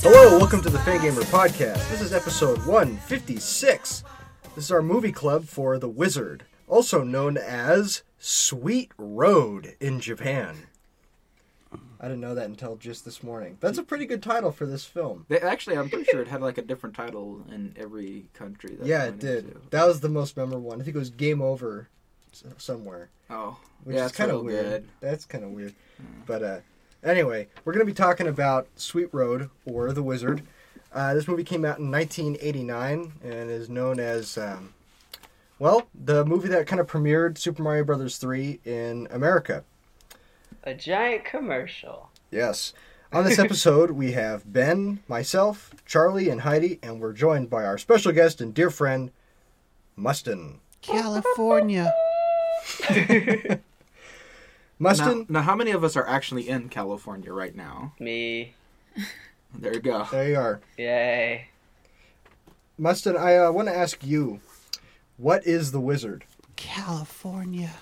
Hello, welcome to the Fangamer Podcast. This is episode 156. This is our movie club for The Wizard, also known as Sweet Road in Japan. I didn't know that until just this morning. That's a pretty good title for this film. Actually, I'm pretty sure it had like a different title in every country. Yeah, it did. That was the most memorable one. I think it was Game Over somewhere. Oh, which yeah, is kind of weird. Good. That's kind of weird. But anyway, we're going to be talking about Sweet Road, or The Wizard. This movie came out in 1989 and is known as, the movie that kind of premiered Super Mario Bros. 3 in America. A giant commercial. Yes. On this episode, we have Ben, myself, Charlie, and Heidi, and we're joined by our special guest and dear friend, Mustin. California. Mustin. Now, how many of us are actually in California right now? Me. There you go. There you are. Yay. Mustin, I want to ask you, what is The Wizard? California.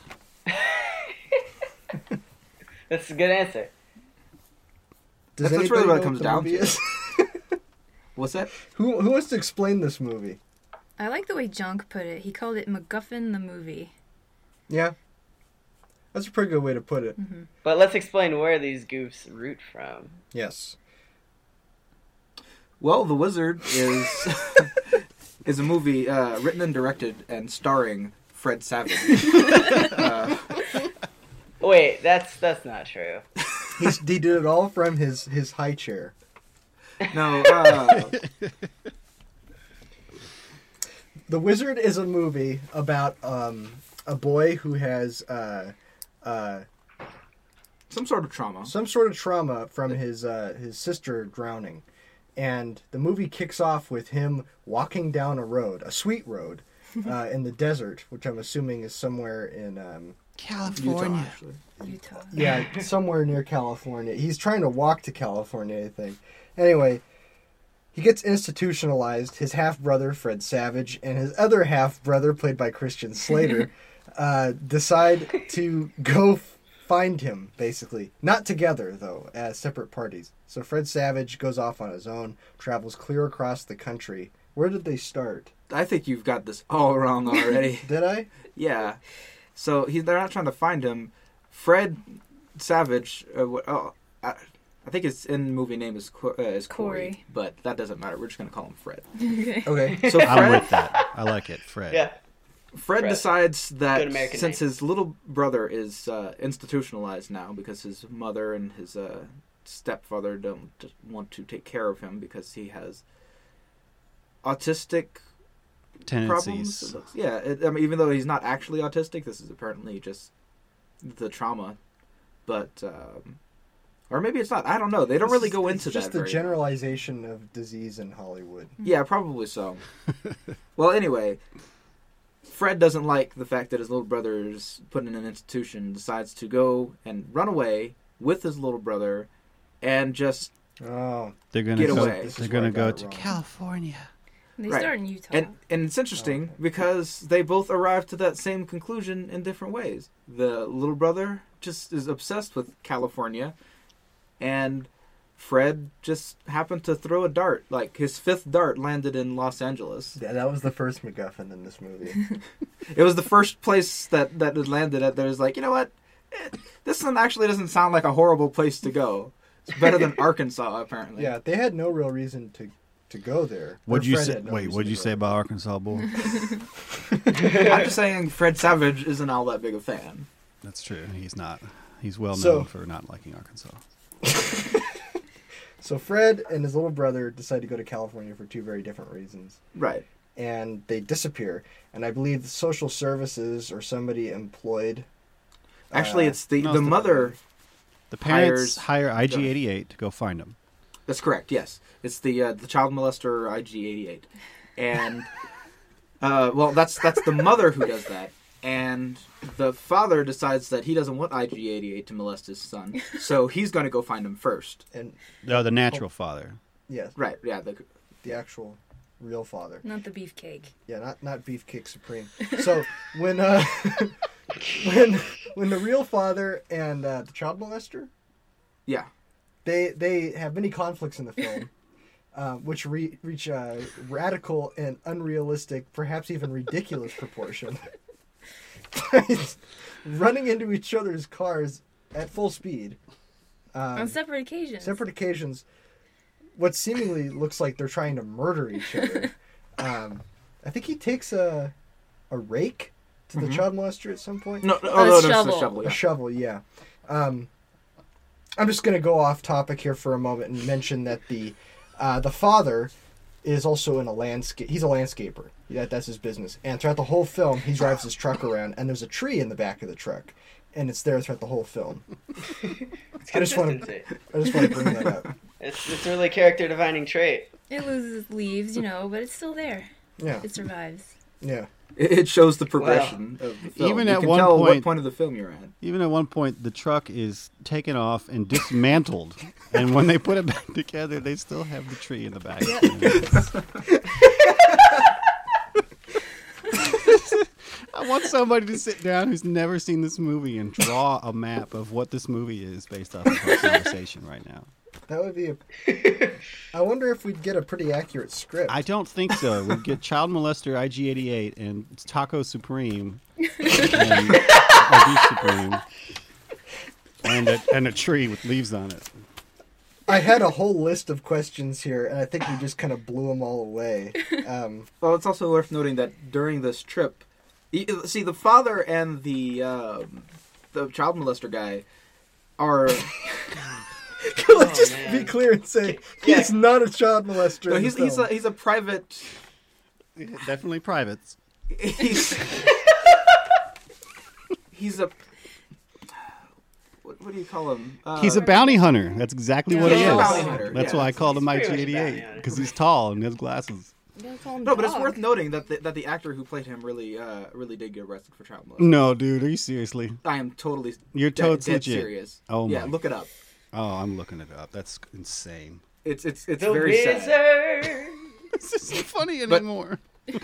That's a good answer. Does That's really anybody what it know comes the down movie to. is? What's that? Who wants to explain this movie? I like the way Junk put it. He called it MacGuffin the movie. Yeah. That's a pretty good way to put it. Mm-hmm. But let's explain where these goofs root from. Yes. Well, The Wizard is a movie written and directed and starring Fred Savage. Wait, that's not true. He did it all from his high chair. No, The Wizard is a movie about a boy who has some sort of trauma. some sort of trauma from his sister drowning. And the movie kicks off with him walking down a road, a sweet road, in the desert, which I'm assuming is somewhere in... California. Utah, actually. Utah. Yeah, somewhere near California. He's trying to walk to California, I think. Anyway, he gets institutionalized. His half-brother, Fred Savage, and his other half-brother, played by Christian Slater, decide to go find him, basically. Not together, though, as separate parties. So Fred Savage goes off on his own, travels clear across the country. Where did they start? I think you've got this all wrong already. Did I? Yeah. So they're not trying to find him. Fred Savage, I think his in movie name is Corey, Corey. but that doesn't matter. We're just going to call him Fred. Okay. Okay. So I'm Fred, with that. I like it, Fred. Yeah. Fred Fred. decides Good that American since name. his little brother is institutionalized now because his mother and his stepfather don't want to take care of him because he has autistic Tendencies. problems. Yeah, I mean, even though he's not actually autistic, this is apparently just the trauma. But, or maybe it's not. I don't know. They don't really go into It's just that. the very generalization of disease in Hollywood. Yeah, probably so. Well, anyway, Fred doesn't like the fact that his little brother is put in an institution, decides to go and run away with his little brother and just... Oh. They're gonna Get go. away. This They're is where I gonna go got it to wrong. California. They Right. start in Utah. And it's interesting Okay. because they both arrive to that same conclusion in different ways. The little brother just is obsessed with California, and Fred just happened to throw a dart. Like, his fifth dart landed in Los Angeles. Yeah, that was the first MacGuffin in this movie. It was the first place that it landed at. There was like, you know what? This one actually doesn't sound like a horrible place to go. It's better than Arkansas, apparently. Yeah, they had no real reason to go there. What'd Or you Fred say? had no Wait, reason what'd to you go say there. about Arkansas, boy? I'm just saying Fred Savage isn't all that big a fan. That's true. He's not. He's well So- known for not liking Arkansas. So Fred and his little brother decide to go to California for two very different reasons. Right. And they disappear. And I believe social services or somebody employed... Actually, it's the no, it's the mother... The parents Hires- hire IG-88 to go find him. That's correct. Yes, it's the child molester IG-88, and that's the mother who does that, and the father decides that he doesn't want IG-88 to molest his son, so he's going to go find him first. And No, the natural father. yes, Right? Yeah. the actual real father. Not the beefcake. Yeah, not Beefcake Supreme. So when when the real father and the child molester, Yeah. they have many conflicts in the film, which reach a radical and unrealistic, perhaps even ridiculous proportion. Running into each other's cars at full speed. On separate occasions. Separate occasions. What seemingly looks like they're trying to murder each other. I think he takes a rake to the child molester at some point. No, A it's shovel. a shovel. A Yeah. shovel, yeah. I'm just going to go off topic here for a moment and mention that the father is also in a landscape. He's a landscaper. That's his business. And throughout the whole film, he drives his truck around, and there's a tree in the back of the truck, and it's there throughout the whole film. It's I just want consistency. to bring that up. It's really a character defining trait. It loses leaves, but it's still there. Yeah, It survives. yeah. It shows the progression of the film. Even you at can one tell what point- point of the film you're at. Even at one point, the truck is taken off and dismantled, and when they put it back together, they still have the tree in the back. I want somebody to sit down who's never seen this movie and draw a map of what this movie is based off of our conversation right now. That would be I wonder if we'd get a pretty accurate script. I don't think so. We'd get Child Molester IG-88 and Taco Supreme and Beef Supreme and a tree with leaves on it. I had a whole list of questions here, and I think we just kind of blew them all away. Well, it's also worth noting that during this trip, see, the father and the child molester guy are. Let's just man. be clear and say Yeah. he's not a child molester. No, in the film. he's a private. Definitely privates. He's a. What do you call him? He's a bounty hunter. That's exactly what he Yeah, is. bounty hunter. That's Yeah. why I called him He's pretty much a bounty IG-88 hunter. because he's tall and has glasses. Don't call him No, but it's dog. worth noting that the actor who played him really did get arrested for child molestation. No, dude, are you seriously? I am totally. You're totes dead legit. serious. Oh yeah, my. look it up. Oh, I'm looking it up. That's insane. It's The very wizard. sad. This isn't funny But- anymore.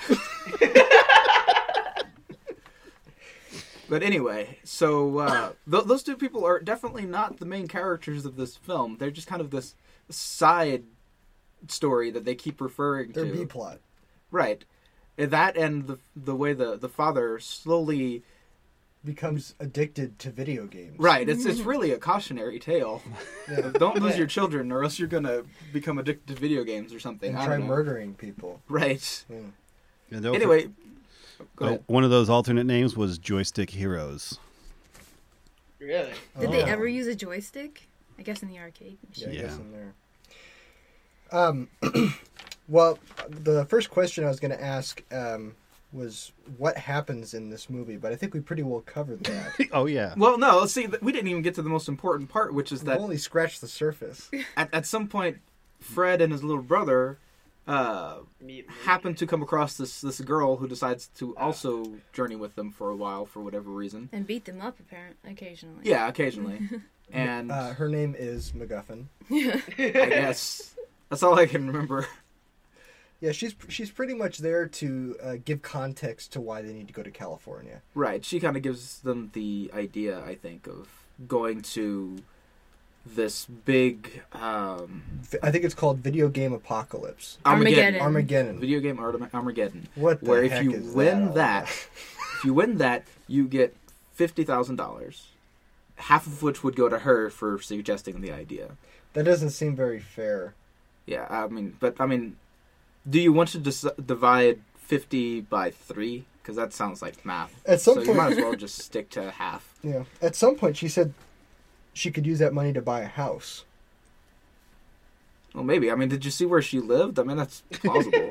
But anyway, so those two people are definitely not the main characters of this film. They're just kind of this side story that they keep referring Their to. B plot. Right. That and the way the father slowly. Becomes addicted to video games. Right. It's really a cautionary tale. Yeah. Don't lose Yeah. your children, or else you're gonna become addicted to video games or something. And I try don't know. murdering people. Right. Yeah. And don't Anyway, go Oh, ahead. one of those alternate names was Joystick Heroes. Really? Did they Oh. ever use a joystick? I guess in the arcade Yeah, machine. I guess Yeah. in there. Well, the first question I was going to ask was what happens in this movie, but I think we pretty well covered that. Oh yeah. Well, no. Let's see. We didn't even get to the most important part, which is We've that only scratched the surface. at some point, Fred and his little brother happen to come across this girl who decides to also journey with them for a while for whatever reason. And beat them up, apparently, occasionally. Yeah, occasionally. And Her name is MacGuffin. I guess that's all I can remember. Yeah, she's pretty much there to give context to why they need to go to California. Right. She kind of gives them the idea, I think, of going to this big I think it's called Video Game Apocalypse. Armageddon. Armageddon. Video game Armageddon. What the Where if heck you is win all that, about? if you win that, you get $50,000. Half of which would go to her for suggesting the idea. That doesn't seem very fair. Yeah, I mean, do you want to divide 50 by 3? Because that sounds like math. At some so you point- might as well just stick to half. Yeah. At some point, she said she could use that money to buy a house. Well, maybe. I mean, did you see where she lived? I mean, that's plausible.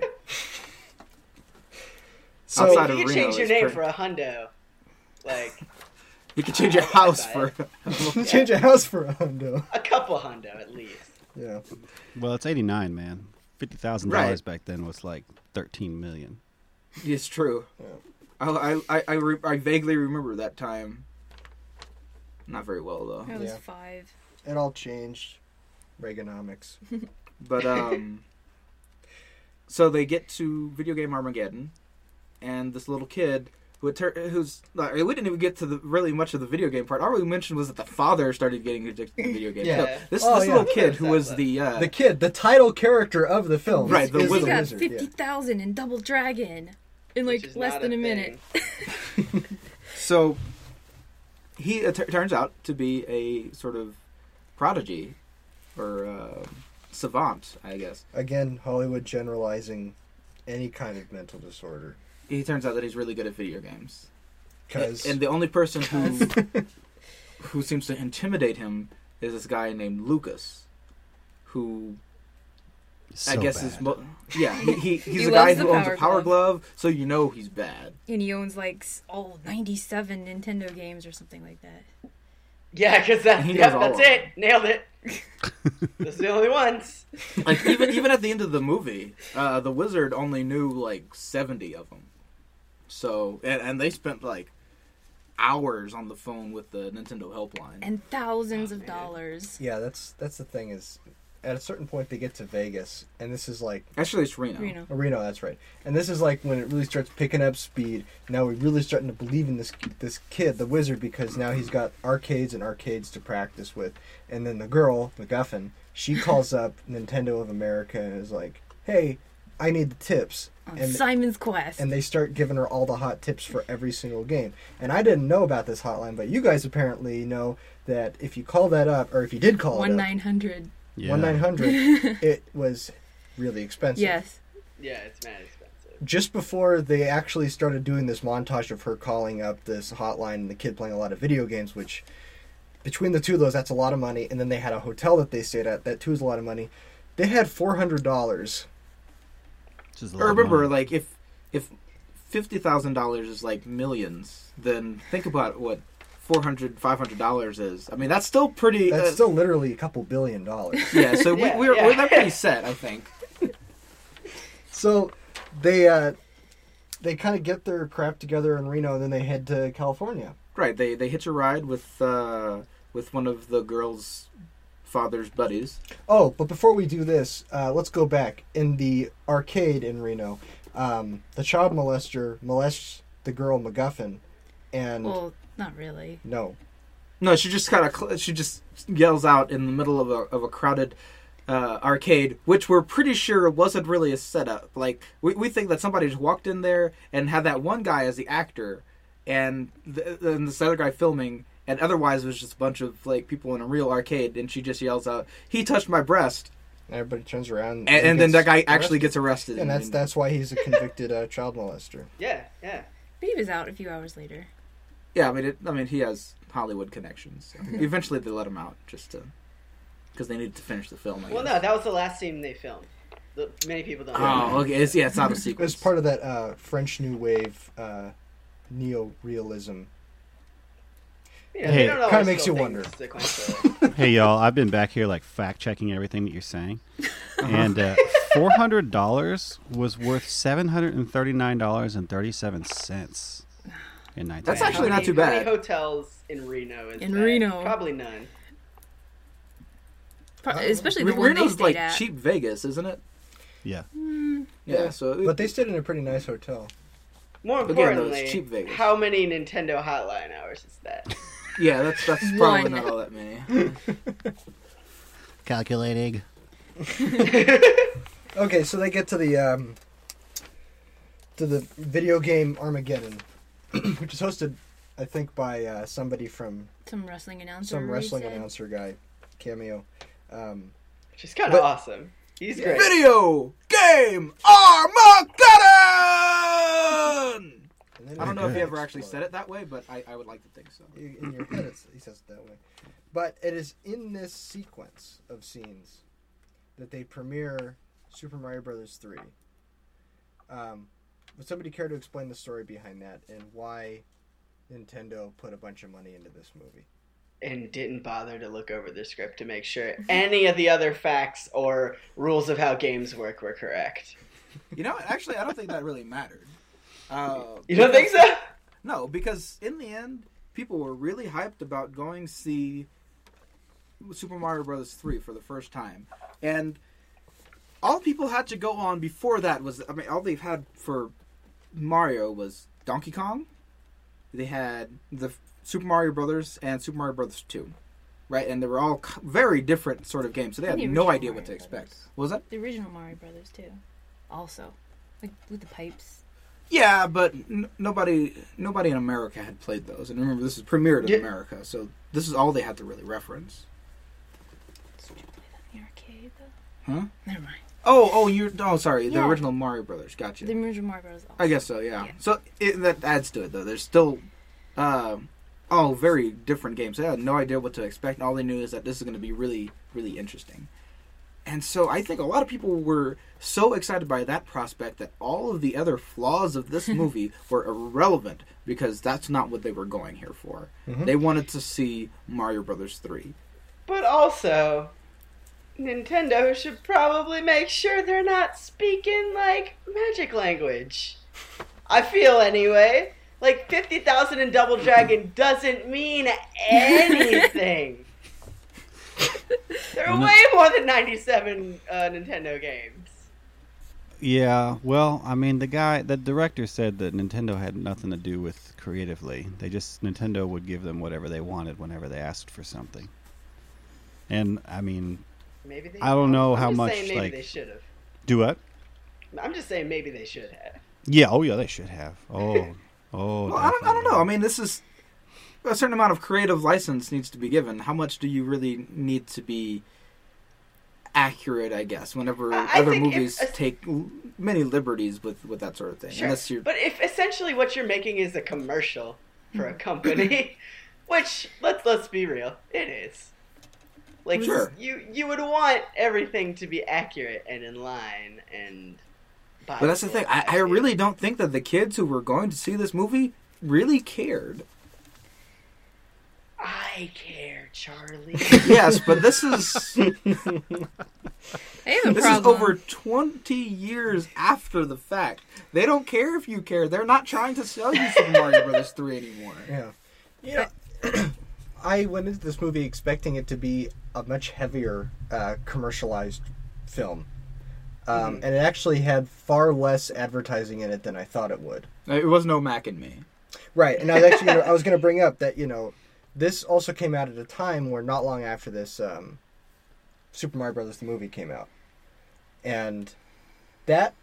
So Outside of You can Reno change your is name pretty- for a hundo. Like, You could change your house buy for. change a house for a hundo. a couple hundo at least. Yeah. Well, it's 89, man. $50,000 Right. back then was like 13 million. It's true. Yeah. I vaguely remember that time. Not very well though. I was Yeah. 5. It all changed. Reaganomics. But so they get to Video Game Armageddon, and this little kid who's like, we didn't even get to the really much of the video game part. All we mentioned was that the father started getting addicted to video games. Yeah. So this Oh, this yeah. little kid who was the The title character of the film. Right, the is He wizard. got wizard, yeah. 50,000 in Double Dragon in Which like is less not than a thing. minute. So he turns out to be a sort of prodigy or savant, I guess. Again, Hollywood generalizing any kind of mental disorder. He turns out that he's really good at video games. Because And the only person who seems to intimidate him is this guy named Lucas, who I guess is he's He the guy loves who the owns a Power Power Glove. Glove, so you know he's bad. And he owns like 97 Nintendo games or something like that. Yeah, because He knows all that's of them. it. Nailed it. Those are the only ones. Like even at the end of the movie, the wizard only knew like 70 of them. So and they spent like hours on the phone with the Nintendo helpline. And thousands Oh, of man. dollars. yeah, that's the thing is, at a certain point they get to Vegas, and this is like Actually, it's Reno. Reno, that's right. And this is like when it really starts picking up speed. Now we're really starting to believe in this kid, the wizard, because now he's got arcades and arcades to practice with. And then the girl, MacGuffin, she calls up Nintendo of America and is like, "Hey, I need the tips." On And Simon's Quest. and they start giving her all the hot tips for every single game. And I didn't know about this hotline, but you guys apparently know that if you call that up, or if you did call it up, 1-900. 1-900, it was really expensive. Yes. Yeah, it's mad expensive. Just before they actually started doing this montage of her calling up this hotline and the kid playing a lot of video games, which between the two of those, that's a lot of money. And then they had a hotel that they stayed at, that too is a lot of money. They had $400. Remember, like if $50,000 is like millions, then think about what $400-$500 is. I mean, that's still pretty. That's still literally a couple $1 billion. Yeah. So Yeah, we're yeah. they're pretty set, I think. So they kind of get their crap together in Reno, and then they head to California. Right. They hitch a ride with one of the girl's father's buddies. Oh, but before we do this, let's go back. In the arcade in Reno, the child molester molests the girl MacGuffin, and Well, not really. no, No, she just she just yells out in the middle of a crowded arcade, which we're pretty sure wasn't really a setup. Like we think that somebody just walked in there and had that one guy as the actor, and this other guy filming, and otherwise it was just a bunch of like people in a real arcade, and she just yells out, "He touched my breast," everybody turns around, and then that guy gets actually arrested. gets arrested. And that's why he's a convicted child molester. Yeah, yeah. But he was out a few hours later. yeah. I mean, he has Hollywood connections. So eventually, they let him out just because they needed to finish the film. I Well, guess. no, that was the last scene they filmed. Many people don't know. Oh, okay. It's not a sequence. It's part of that French New Wave neo-realism. Yeah, Hey, they don't always kinda makes film you wonder. things sequentially. Hey y'all, I've been back here like fact checking everything that you're saying, and $400 was worth $739.37 in 19. That's actually How not many- too How bad. many hotels in Reno is In that? Reno. Probably none. Especially the one they Reno's stayed like at. cheap Vegas, isn't it? Yeah. Yeah. So, But they stayed in a pretty nice hotel. More Again, though, importantly, it's cheap Vegas. how many Nintendo hotline hours is that? yeah, that's probably One. not all that many. Calculating. Okay, so they get to the video game Armageddon, which is hosted, I think, by somebody from Some wrestling announcer. some wrestling said. announcer guy, cameo. Which is kind But- of awesome. He's great. Video game Armageddon. And then I don't know if he it ever actually explodes. said it that way, but I would like to think so. In your head, he says it that way. But it is in this sequence of scenes that they premiere Super Mario Brothers 3. Would somebody care to explain the story behind that and why Nintendo put a bunch of money into this movie? And didn't bother to look over the script to make sure any of the other facts or rules of how games work were correct. You know, actually, I don't think that really mattered. You don't think so? No, because in the end, people were really hyped about going see Super Mario Bros. 3 for the first time. And all people had to go on before that was, I mean, all they've had for Mario was Donkey Kong they had the Super Mario Brothers and Super Mario Brothers 2, right? And they were all very different sort of games, so they had The no original idea what Mario to expect. Brothers. What was that? The original Mario Brothers too, also, like with the pipes. Yeah, but nobody in America had played those. And remember, this is premiered in Yeah. America, so this is all they had to really reference. Did you play that in the arcade though? Huh? Never mind. Oh, sorry, the Yeah. original Mario Brothers. Gotcha. The original Mario Brothers. Also. I guess so, yeah. Yeah. So that adds to it, though. There's still all very different games. They had no idea what to expect. All they knew is that this is going to be really, really interesting. And so I think a lot of people were so excited by that prospect that all of the other flaws of this movie were irrelevant because that's not what they were going here for. Mhm. They wanted to see Mario Brothers 3. But also, Nintendo should probably make sure they're not speaking, like, magic language. I feel anyway. Like, 50,000 in Double Dragon doesn't mean anything. There are way more than 97 Nintendo games. Yeah, well, I mean, the director said that Nintendo had nothing to do with creatively. Nintendo would give them whatever they wanted whenever they asked for something. And, I mean, Maybe they. I don't know I'm how just much, saying maybe like- they should have. do what? I'm just saying maybe they should have. Yeah, oh yeah, they should have. Oh, Well, I don't know. I mean, this is a certain amount of creative license needs to be given. How much do you really need to be accurate, I guess, whenever I other think movies if- take many liberties with that sort of thing? Sure. Unless you're, But if essentially what you're making is a commercial for a company, which let's be real, it is. Like Sure. you would want everything to be accurate and in line and. but that's the thing. I really don't think that the kids who were going to see this movie really cared. I care, Charlie. Yes, but this is I have a this is problem. over 20 years after the fact. They don't care if you care. They're not trying to sell you Super Mario Brothers 3 anymore. Yeah. Yeah. I went into this movie expecting it to be a much heavier commercialized film. And it actually had far less advertising in it than I thought it would. It was no Mac and Me. Right, and I was going to bring up that, this also came out at a time where not long after this, Super Mario Brothers the movie came out. And that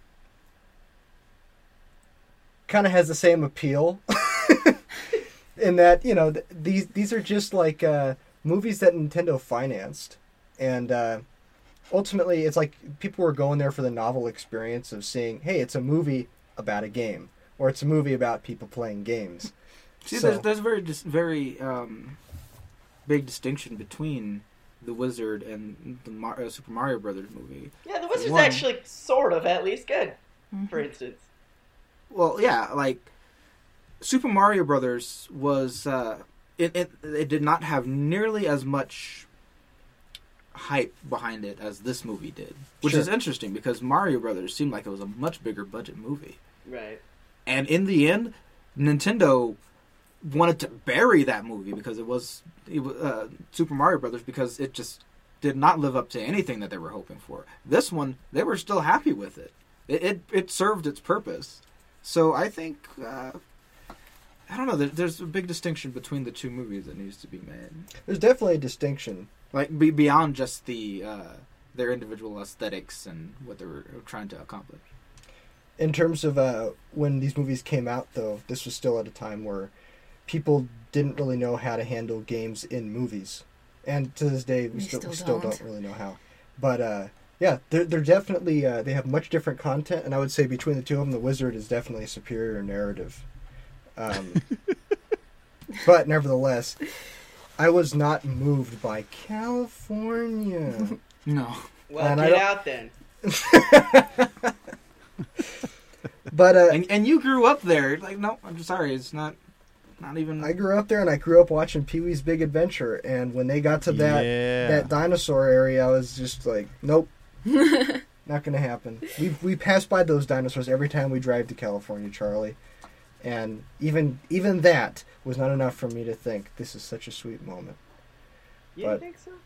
kind of has the same appeal in that, these are just like movies that Nintendo financed. And ultimately, it's like people were going there for the novel experience of seeing, hey, it's a movie about a game. Or it's a movie about people playing games. See, So- there's a very big distinction between The Wizard and the Super Mario Brothers movie. Yeah, the Wizard's One. actually sort of at least good, for instance. Well, yeah, like Super Mario Brothers was it did not have nearly as much hype behind it as this movie did, which Sure. is interesting because Mario Brothers seemed like it was a much bigger budget movie. Right. And in the end, Nintendo wanted to bury that movie because it was Super Mario Brothers because it just did not live up to anything that they were hoping for. This one, they were still happy with it. It served its purpose. So I think I don't know. There's a big distinction between the two movies that needs to be made. There's definitely a distinction. Like beyond just their individual aesthetics and what they were trying to accomplish. In terms of when these movies came out, though, this was still at a time where people didn't really know how to handle games in movies. And to this day, we We still still don't don't. really know how. But, yeah, they're definitely, they have much different content, and I would say between the two of them, The Wizard is definitely a superior narrative. But, nevertheless, I was not moved by California. No. Well, And I get don't- out then. But, And you grew up there. Like, no, I'm just sorry. It's not even. I grew up there, and I grew up watching Pee-wee's Big Adventure, and when they got to that dinosaur area, I was just like, nope, not gonna happen. We pass by those dinosaurs every time we drive to California, Charlie, and even that was not enough for me to think this is such a sweet moment. You But- think so?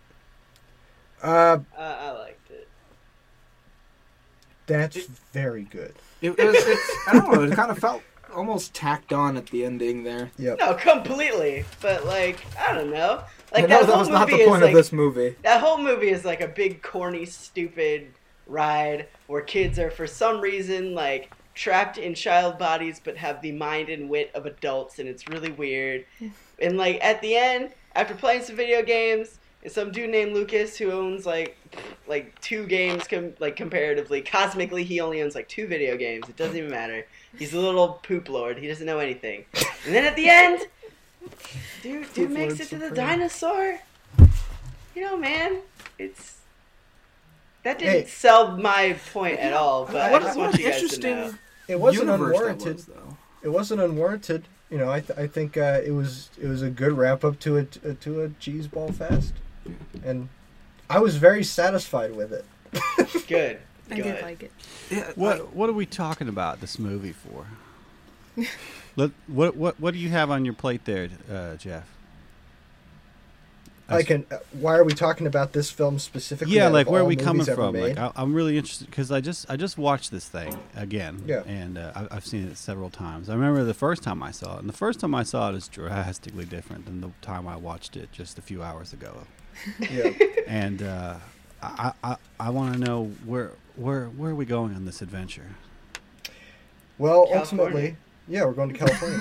I liked it. That's very good. It's I don't know. It kind of felt almost tacked on at the ending there. Yep. No, completely. But like, I don't know. Like I know that that whole was not movie the is point like of this movie. that whole movie is like a big corny, stupid ride where kids are for some reason like trapped in child bodies but have the mind and wit of adults, and it's really weird. And like at the end, after playing some video games, and some dude named Lucas who owns like 2 games comparatively, cosmically he only owns like 2 video games. It doesn't even matter. He's a little poop lord. He doesn't know anything. And then at the end, dude Poop makes Lord it to the Supreme. dinosaur. You know, man, that didn't Hey. sell my point at all. But I just want you guys to know. It wasn't universe that unwarranted. was, though. It wasn't unwarranted. You know, I think it was a good wrap up to a cheese ball fest, and I was very satisfied with it. Good. I did like it. Yeah, What are we talking about this movie for? What do you have on your plate there, Jeff? I can. Why are we talking about this film specifically? Yeah, out like of where are all we coming movies ever from? made? Like I'm really interested because I just watched this thing again. Yeah. And I've seen it several times. I remember the first time I saw it, and the first time I saw it is drastically different than the time I watched it just a few hours ago. Yeah. And I want to know where are we going on this adventure? Well, California. ultimately, yeah, we're going to California.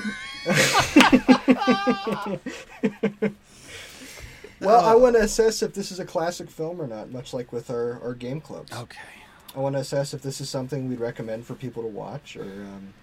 Well, I want to assess if this is a classic film or not, much like with our game clubs. Okay. I want to assess if this is something we'd recommend for people to watch, or,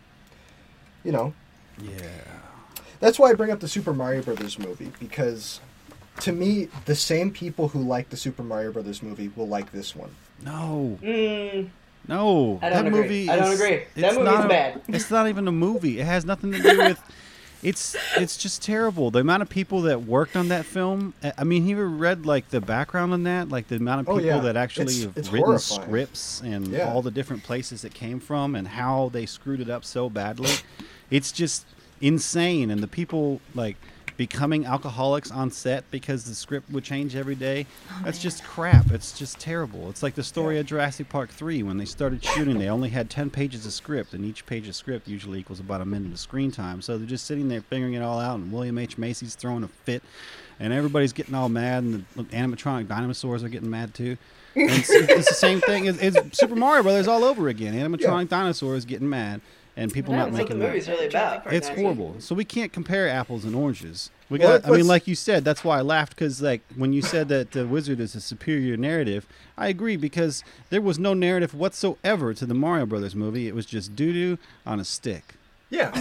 you know. Yeah. That's why I bring up the Super Mario Brothers movie, because to me, the same people who like the Super Mario Brothers movie will like this one. No. Mm, No. I don't that agree. movie I don't is- agree. That it's movie's not a- bad. It's not even a movie. It has nothing to do with. It's just terrible. The amount of people that worked on that film. I mean, you ever read like the background on that? Like the amount of Oh, people yeah. that actually It's have written horrifying. scripts and Yeah. all the different places it came from and how they screwed it up so badly. It's just insane. And the people like becoming alcoholics on set because the script would change every day. That's just crap. It's just terrible. It's like the story of Jurassic Park 3. When they started shooting, they only had 10 pages of script, and each page of script usually equals about a minute of screen time. So they're just sitting there figuring it all out, and William H. Macy's throwing a fit, and everybody's getting all mad, and the animatronic dinosaurs are getting mad too. And it's the same thing. It's Super Mario Brothers all over again. Animatronic dinosaurs getting mad. And people Well, not That's what the making that. movie's really about. It's actually. horrible. So we can't compare apples and oranges. We Well, got. I mean, let's- like you said, that's why I laughed because, like, when you said that the Wizard is a superior narrative, I agree because there was no narrative whatsoever to the Mario Brothers movie. It was just doo doo on a stick. Yeah.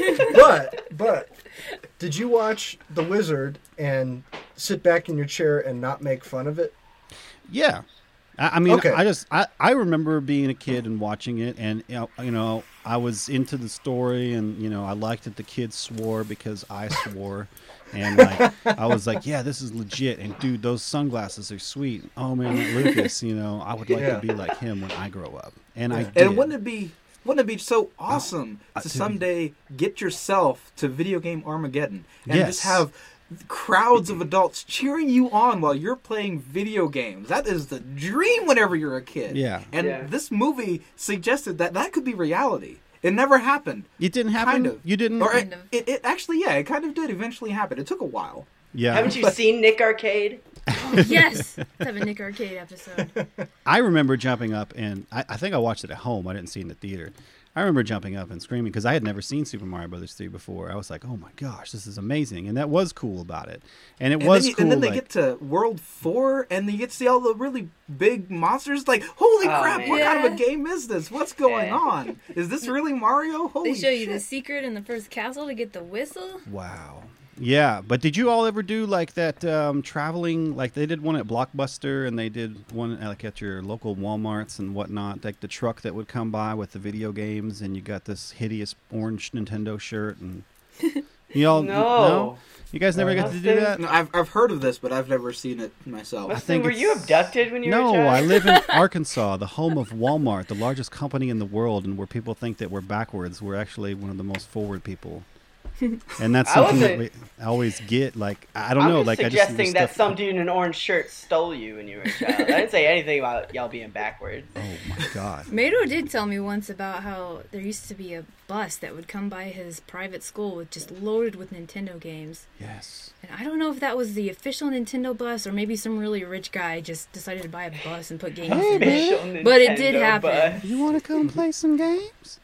but did you watch The Wizard and sit back in your chair and not make fun of it? Yeah. I mean, Okay. I remember being a kid and watching it, and you know, I was into the story, and you know, I liked that the kids swore because I swore, and like I was like, yeah, this is legit, and dude, those sunglasses are sweet. Oh man, that Lucas, you know, I would like Yeah. to be like him when I grow up, and I Yeah. did. And wouldn't it be so awesome to to- someday get yourself to video game Armageddon and Yes. just have crowds of adults cheering you on while you're playing video games? That is the dream whenever you're a kid. Yeah. And Yeah. this movie suggested that could be reality. It never happened. It didn't happen. Kind of. You didn't. Or Kind of. it actually, yeah, it kind of did eventually happen. It took a while. Yeah. Haven't you seen Nick Arcade? Yes, let's have a Nick Arcade episode. I remember jumping up, and I think I watched it at home. I didn't see it in the theater. I remember jumping up and screaming because I had never seen Super Mario Brothers 3 before. I was like, "Oh my gosh, this is amazing!" And that was cool about it. And it was cool. And then they like, get to World 4, and you get to see all the really big monsters. Like, holy Oh, crap, man. what kind of a Yeah. game is this? What's going Yeah. on? Is this really Mario? Holy They show you shit. the secret in the first castle to get the whistle. wow. Yeah, but did you all ever do like that traveling? Like they did one at Blockbuster, and they did one like at your local WalMarts and whatnot. Like the truck that would come by with the video games, and you got this hideous orange Nintendo shirt, and you all No. You guys never got to do Austin? that? No, I've heard of this, but I've never seen it myself. Weston, think were you it's- abducted when you were a No, child? I live in Arkansas, the home of Walmart, the largest company in the world, and where people think that we're backwards, we're actually one of the most forward people. And that's I something that wasn't- we always get. Like, I don't I'm know. just Like, suggesting I just that some dude in an orange shirt stole you when you were a child. I didn't say anything about y'all being backwards. Oh my god. Mado did tell me once about how there used to be a bus that would come by his private school with just loaded with Nintendo games. Yes. And I don't know if that was the official Nintendo bus or maybe some really rich guy just decided to buy a bus and put games in it. Official But it did Nintendo happen. bus. You want to come play some games?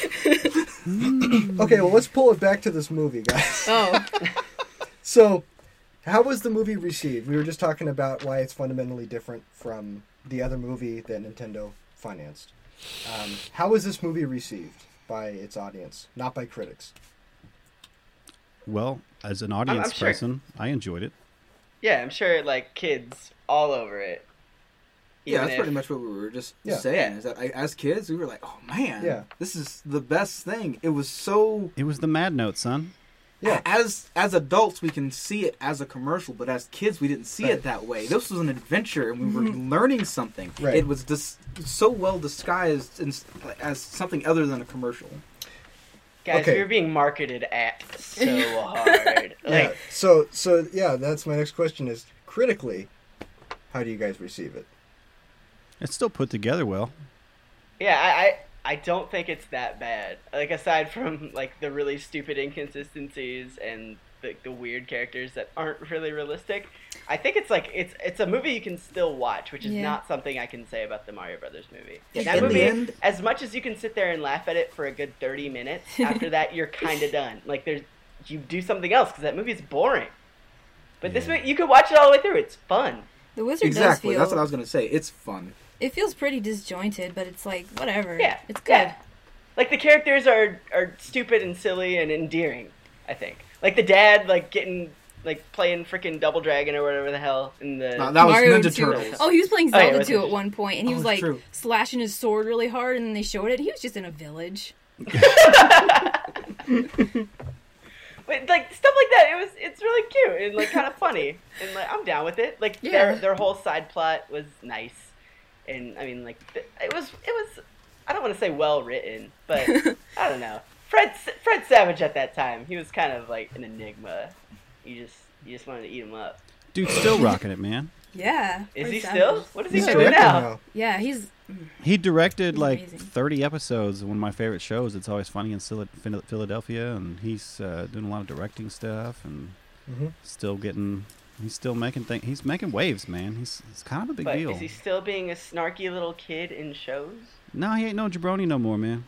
Okay, well, let's pull it back to this movie, guys. Oh, So, how was the movie received? We were just talking about why it's fundamentally different from the other movie that Nintendo financed. How was this movie received by its audience, not by critics? Well, as an audience sure. person, I enjoyed it. Yeah, I'm sure like kids all over it. Yeah, Even that's if- pretty much what we were just Yeah. saying. Is that as kids, we were like, "Oh man, Yeah. this is the best thing." It was so. It was the Mad Note, son. Yeah. As adults, we can see it as a commercial, but as kids, we didn't see Right. it that way. This was an adventure, and we were learning something. Right. It was so well disguised as something other than a commercial. Guys, Okay. we were being marketed at so hard. Yeah. Like, So yeah, that's my next question: is critically, how do you guys receive it? It's still put together well. yeah, I don't think it's that bad. Like aside from like the really stupid inconsistencies and the weird characters that aren't really realistic, I think it's like it's a movie you can still watch, which is Yeah. not something I can say about the Mario Brothers movie. Yeah, That in the movie, end- as much as you can sit there and laugh at it for a good 30 minutes, after that you're kind of done. Like you do something else because that movie's boring. But this Yeah. movie, you could watch it all the way through. It's fun. the wizard Exactly. does feel. That's what I was gonna say. It's fun. It feels pretty disjointed, but it's like whatever. Yeah, it's good. yeah. Like the characters are stupid and silly and endearing. I think. Like the dad, like getting like playing freaking Double Dragon or whatever the hell in the. No, that was Mario Ninja 2. Turtles. Oh, he was playing Oh, yeah, Zelda with 2 Ninja- at one point, and he Oh, was it's like true. slashing his sword really hard, and then they showed it. He was just in a village. But like stuff like that, it's really cute and like kind of funny, and like I'm down with it. Like Yeah. their whole side plot was nice, and I mean like it was I don't want to say well written, but I don't know. Fred Savage at that time, he was kind of like an enigma. You just wanted to eat him up. Dude's still rocking it, man. Yeah. Is Fred he Savage. still? What is he He's doing directing now? now. Yeah, he's. He directed He's like amazing. 30 episodes of one of my favorite shows. It's Always Funny in Philadelphia, and he's doing a lot of directing stuff and Mhm. he's still making things. He's making waves, man. He's kind of a big But deal. is he still being a snarky little kid in shows? No, he ain't no jabroni no more, man.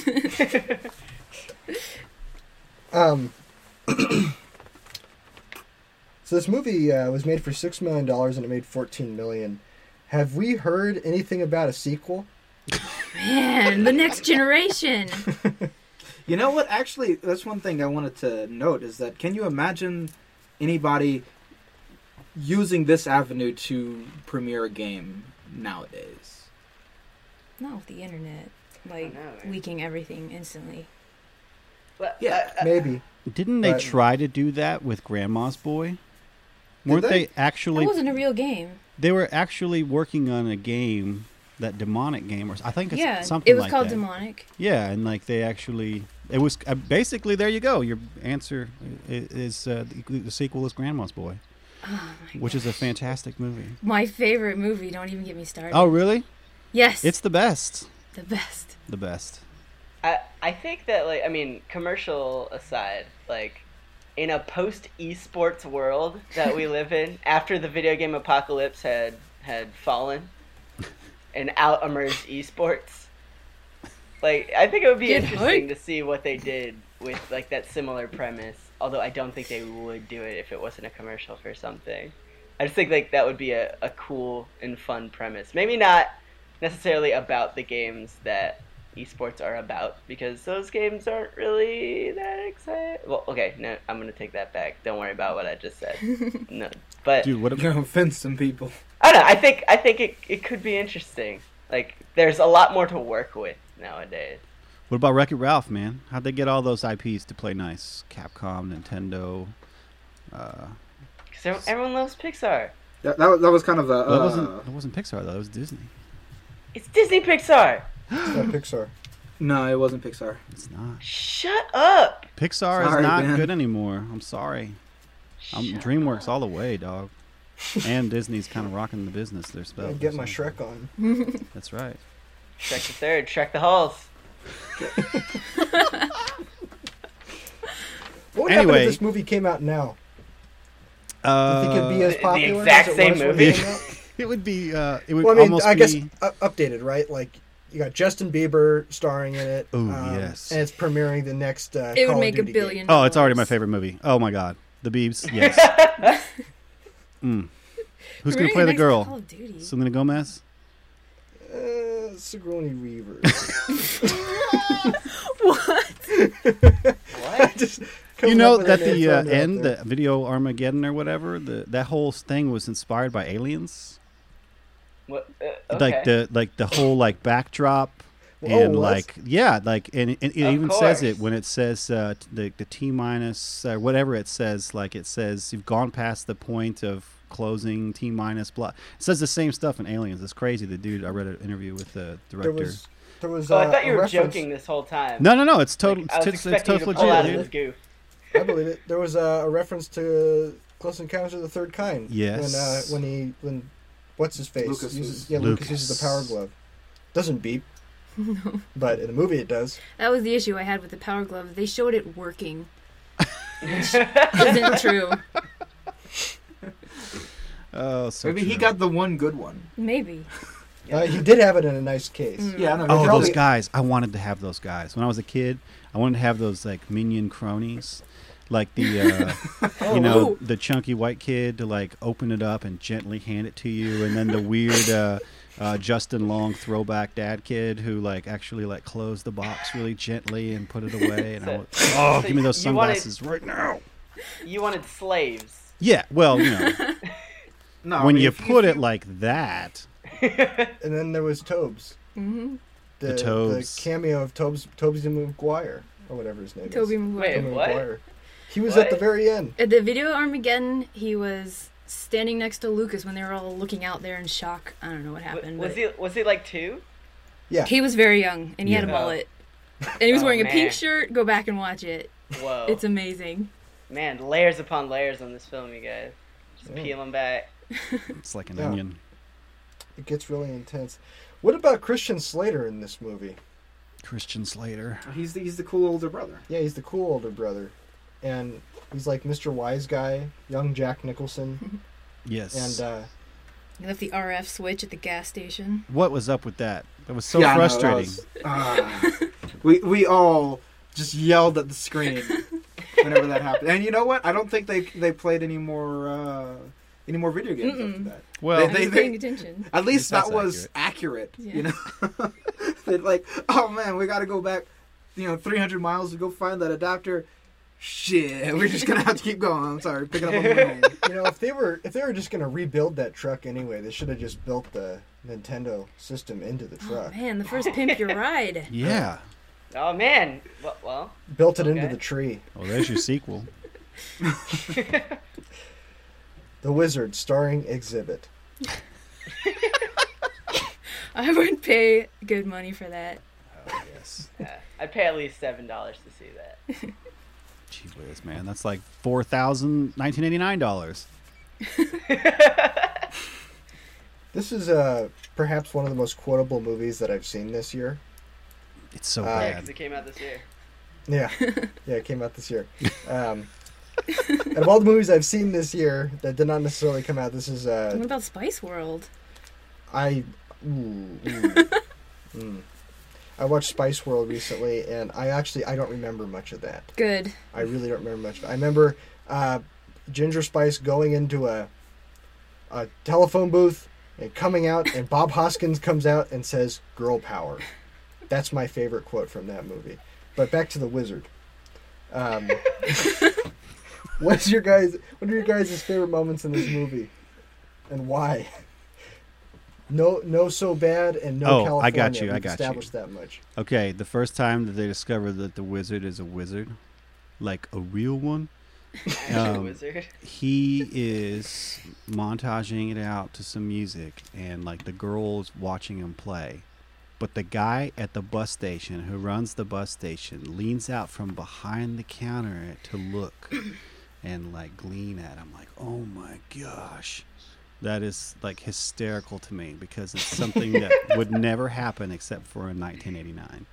So this movie was made for $6 million and it made $14 million. Have we heard anything about a sequel? Man, the next generation. You know what? Actually, that's one thing I wanted to note is that can you imagine anybody using this avenue to premiere a game nowadays? Not with the internet, like know, man. leaking everything instantly. But, Yeah, Maybe. Didn't they But- try to do that with Grandma's Boy? Weren't they? they actually? That wasn't a real game. They were actually working on a game, that demonic game, or I think it's Yeah, something it was like called that. Demonic. Yeah, and like they actually, it was basically there you go. Your answer is the sequel is Grandma's Boy, Oh my which is a gosh. fantastic movie. My favorite movie. Don't even get me started. Oh, really? yes, It's the best. the best. The best. I think that like I mean commercial aside, like in a post esports world that we live in, after the video game apocalypse had fallen and out emerged esports, like I think it would be Get interesting hyped. to see what they did with like that similar premise. Although I don't think they would do it if it wasn't a commercial for something. I just think like that would be a cool and fun premise. Maybe not necessarily about the games that esports are about, because those games aren't really that exciting. Well, okay, no, I'm gonna take that back. Don't worry about what I just said. No, but Dude, what You're gonna offend some people. I don't know. I think it could be interesting. Like, there's a lot more to work with nowadays. what about Wreck-It Ralph, man? How'd they get all those IPs to play nice? Capcom, Nintendo. Because everyone loves Pixar. That was kind of a. Well, it wasn't Pixar though. It was Disney. It's Disney Pixar. It's not Pixar. No, it wasn't Pixar. It's not. Shut up. Pixar Sorry, is not man. good anymore. I'm sorry. DreamWorks all the way, dog. And Disney's kind of rocking the business. They're I spelled. get my Shrek on. That's right. Shrek the third. Shrek the Halls. What would happen Anyway. if this movie came out now? Do you think it'd be as The popular exact as it same was when movie. it came out? It would be. It would Well, I mean, almost I guess be. updated, right? Like you got Justin Bieber starring in it. Ooh, yes. And it's premiering the next. It Call would of make Duty $1 game. billion. Oh, it's already my favorite movie. Oh my God, The Biebs. Yes. Who's gonna Premiering play the next Call girl? of Duty. Selena Gomez. Sigourney Weaver. What? Just You coming know up with that a name, the throwing it out end, there. the video Armageddon or whatever, that whole thing was inspired by aliens. What? Okay. Like the whole like backdrop. Oh, And what? like and it Of even says it course. when it says the T minus whatever it says, like it says you've gone past the point of closing T minus blah. It says the same stuff in Aliens. It's crazy. The dude I read an interview with the director. There was. Oh, I thought you a were reference- joking this whole time. No. It's total. I was it's expecting you total to pull out of legit, this dude. goof. I believe it. There was a reference to Close Encounters of the Third Kind. Yes. When what's his face Lucas uses was- Lucas uses the power glove. Doesn't beep. No. But in the movie it does. That was the issue I had with the Power Glove. They showed it working. Which isn't true. Oh, so Maybe he true. got the one good one. Maybe. He did have it in a nice case. Yeah, no. Oh, Probably- those guys! I wanted to have those guys when I was a kid. I wanted to have those like minion cronies, like the Oh. the chunky white kid to like open it up and gently hand it to you, and then the weird Justin Long throwback dad kid who like actually like closed the box really gently and put it away. And I went, So give me those you wanted- sunglasses right now. You wanted slaves. Yeah, well, you know, No, when I mean, you if put it like that, And then there was Tobes. Mm-hmm. The Tobes. The cameo of Tobes Maguire or whatever his name Toby is. Maguire. Wait, what? Maguire. He was What? at the very end. At the video Armageddon, he was standing next to Lucas when they were all looking out there in shock. I don't know what happened. Was but he like 2? Yeah. he was very young, and he had a Yeah. mullet. And he was Oh, wearing a pink man. shirt. Go back and watch it. Whoa. It's amazing. Man, layers upon layers on this film, you guys. Just Yeah. peel them back. it's like an Yeah. onion. It gets really intense. What about Christian Slater in this movie? Christian Slater. he's the cool older brother. Yeah, he's the cool older brother. And he's like Mr. Wise Guy, young Jack Nicholson. Yes. And He left the RF switch at the gas station. What was up with that? That was so Yeah, I know, that frustrating. was- we all just yelled at the screen whenever that happened. And you know what? I don't think they played any more video games after Mm-mm. that. Well, I was paying attention. At least That's that was accurate. Yeah. You know, they're like, oh man, we got to go back, 300 miles to go find that adapter. Shit, we're just gonna have to keep going. I'm sorry, pick it up on the way. if they were just gonna rebuild that truck anyway, they should have just built the Nintendo system into the Oh, truck. man, the first Pimp Your Ride. yeah. Oh, man. Well. Built it into Okay. the tree. Well, there's your sequel. The Wizard, starring Exhibit. I would pay good money for that. Oh, yes. Yeah, I'd pay at least $7 to see that. Gee whiz, man. That's like $4,1989. This is perhaps one of the most quotable movies that I've seen this year. It's so Yeah, bad. because it came out this year. Yeah, it came out this year. Out of all the movies I've seen this year that did not necessarily come out, this is What about Spice World? I watched Spice World recently, and I don't remember much of that. Good. I really don't remember much of it. I remember Ginger Spice going into a telephone booth and coming out, and Bob Hoskins comes out and says, "Girl power." That's my favorite quote from that movie. But back to the Wizard. What are your guys' favorite moments in this movie, and why? No, so bad, and no. Oh, California. I got you, We've I got you. established that much. Okay, the first time that they discover that the wizard is a wizard, like a real one, Actual wizard. he is montaging it out to some music, and like the girl's watching him play, But the guy at the bus station who runs the bus station leans out from behind the counter to look and like glean at him like, oh my gosh. That is like hysterical to me because it's something that would never happen except for in 1989.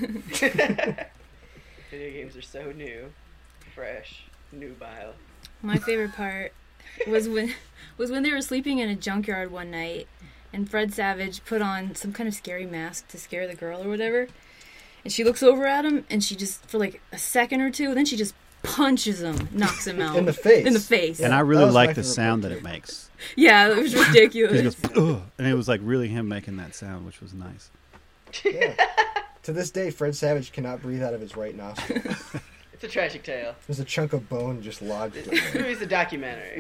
Video games are so new, fresh, nubile. My favorite part was when they were sleeping in a junkyard one night, and Fred Savage put on some kind of scary mask to scare the girl or whatever, and she looks over at him, and she just for like a second or two, then she just punches him, knocks him out In the face. In the face. And I that really was my like the favorite sound part, that it too. makes. Yeah, it was ridiculous. He goes, ugh, and it was like really him making that sound, which was nice. Yeah. To this day, Fred Savage cannot breathe out of his right nostril. It's a tragic tale. There's a chunk of bone just lodged in This there. movie's a documentary.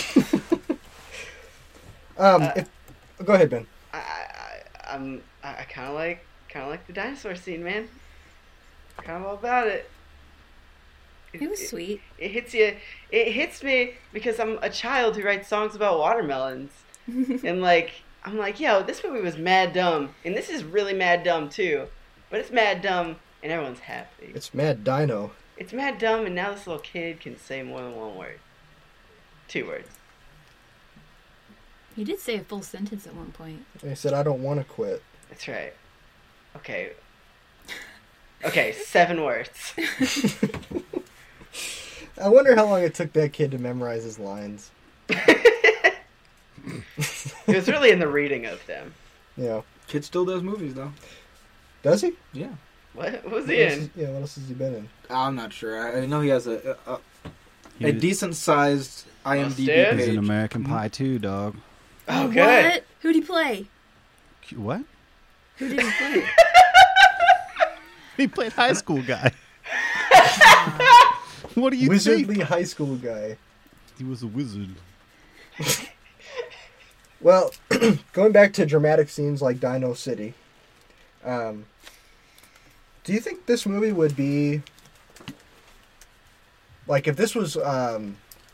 Go ahead, Ben. I kind of like the dinosaur scene, man. Kind of all about it. It was sweet. It hits you. It hits me because I'm a child who writes songs about watermelons, and like I'm like, yo, this movie was mad dumb, and this is really mad dumb too, but it's mad dumb, and everyone's happy. It's Mad Dino. It's mad dumb, and now this little kid can say more than one word. 2 words. He did say a full sentence at one point. He said, I don't want to quit. That's right. Okay. Okay, 7 words. I wonder how long it took that kid to memorize his lines. It was really in the reading of them. Yeah. Kid still does movies though. Does he? Yeah. What was What he else in? what else has he been in? I'm not sure. I know he has a He was- decent sized IMDb Mustard? He was page. in American Pie too, dog. Oh, good. What? Who'd he play? What? Who did he play? He played high school guy. What do you Wizardly think? high school guy. He was a wizard. Well, going back to dramatic scenes like Dino City, do you think this movie would be like if this was a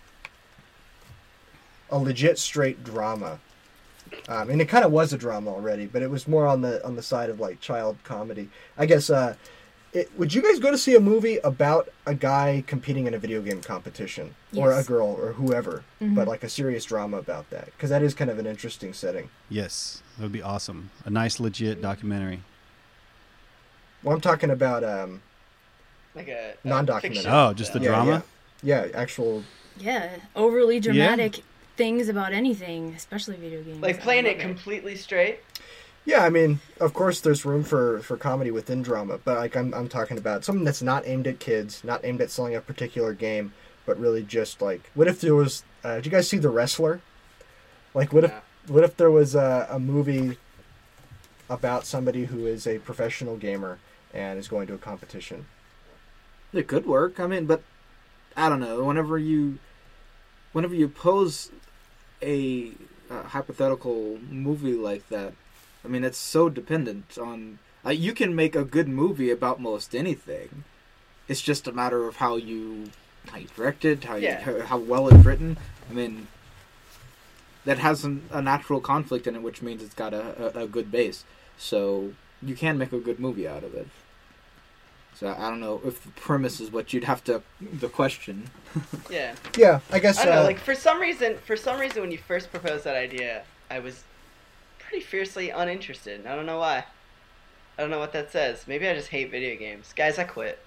legit straight drama? And it kind of was a drama already, but it was more on the side of like child comedy. I guess. Would you guys go to see a movie about a guy competing in a video game competition, or a Yes. girl, or whoever, Mhm. but like a serious drama about that? Because that is kind of an interesting setting. Yes, that would be awesome. A nice, legit documentary. Well, I'm talking about Like a Non-documentary. fiction. Oh, just the Yeah, drama? yeah, actual. Yeah, overly dramatic things about anything, especially video games. Like I playing love it completely straight. Yeah, I mean, of course, there's room for comedy within drama, but like I'm talking about something that's not aimed at kids, not aimed at selling a particular game, but really just like, what if there was? Did you guys see The Wrestler? Like, what if there was a movie about somebody who is a professional gamer and is going to a competition? It could work. I mean, but I don't know. Whenever you pose a hypothetical movie like that, I mean, it's so dependent on. You can make a good movie about most anything. It's just a matter of how you direct it, how well it's written. I mean, that has a natural conflict in it, which means it's got a good base. So you can make a good movie out of it. So I don't know if the premise is what you'd have to the question. Yeah. Yeah, I guess. I don't know. Like for some reason, when you first proposed that idea, I was pretty fiercely uninterested. I don't know why. I don't know what that says. Maybe I just hate video games, guys. I quit.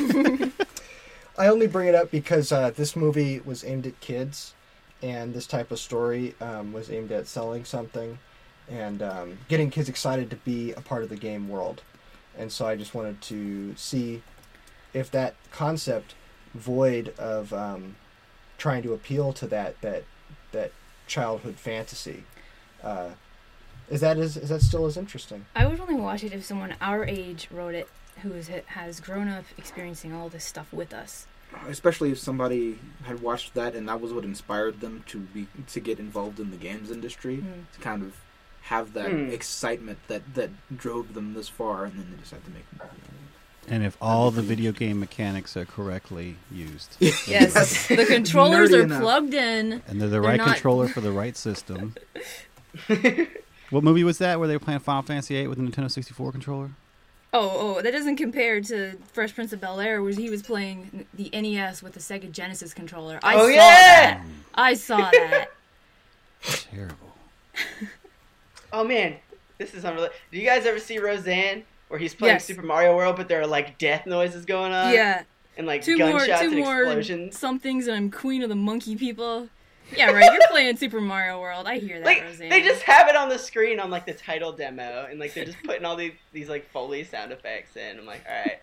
I only bring it up because this movie was aimed at kids, and this type of story was aimed at selling something and getting kids excited to be a part of the game world. And so I just wanted to see if that concept, void of trying to appeal to that childhood fantasy, is that still as interesting? I would only watch it if someone our age wrote it who has grown up experiencing all this stuff with us. Especially if somebody had watched that and that was what inspired them to get involved in the games industry, to kind of have that excitement that drove them this far, and then they decided to make a movie. And if all the video game mechanics are correctly used. Yes, the controllers Nerdy are enough. plugged in. And they're the They're right not- controller for the right system. What movie was that where they were playing Final Fantasy VIII with a Nintendo 64 controller? Oh, that doesn't compare to Fresh Prince of Bel-Air, where he was playing the NES with the Sega Genesis controller. I saw that. Terrible. Oh man, this is unrelated. Do you guys ever see Roseanne, where he's playing Yes. Super Mario World, but there are like death noises going on? Yeah. And like Two gunshots and more explosions. somethings, and I'm queen of the monkey people. Yeah, right. You're playing Super Mario World. I hear that, Like Roseanne. they just have it on the screen on like the title demo, and like they're just putting all these like Foley sound effects in. I'm like, all right.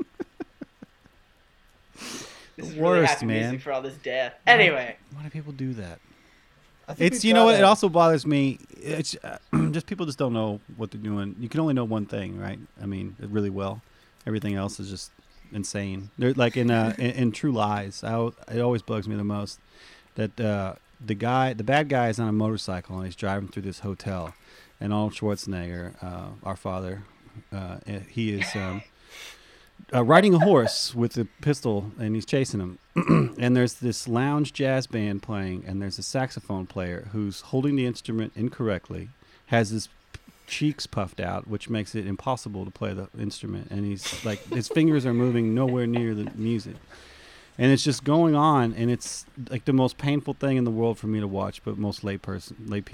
This is really worst, happy man. music for all this death. Anyway, Why do people do that? I think It's we've you know got what a- it also bothers me. It's just people just don't know what they're doing. You can only know one thing, right? I mean, really well. Everything else is just insane. They're like in True Lies. It always bugs me the most that the bad guy is on a motorcycle and he's driving through this hotel, and Arnold Schwarzenegger, our father, he is riding a horse with a pistol and he's chasing him. And there's this lounge jazz band playing, and there's a saxophone player who's holding the instrument incorrectly, has his cheeks puffed out, which makes it impossible to play the instrument, and he's like his fingers are moving nowhere near the music, and it's just going on, and it's like the most painful thing in the world for me to watch. But most laypersons,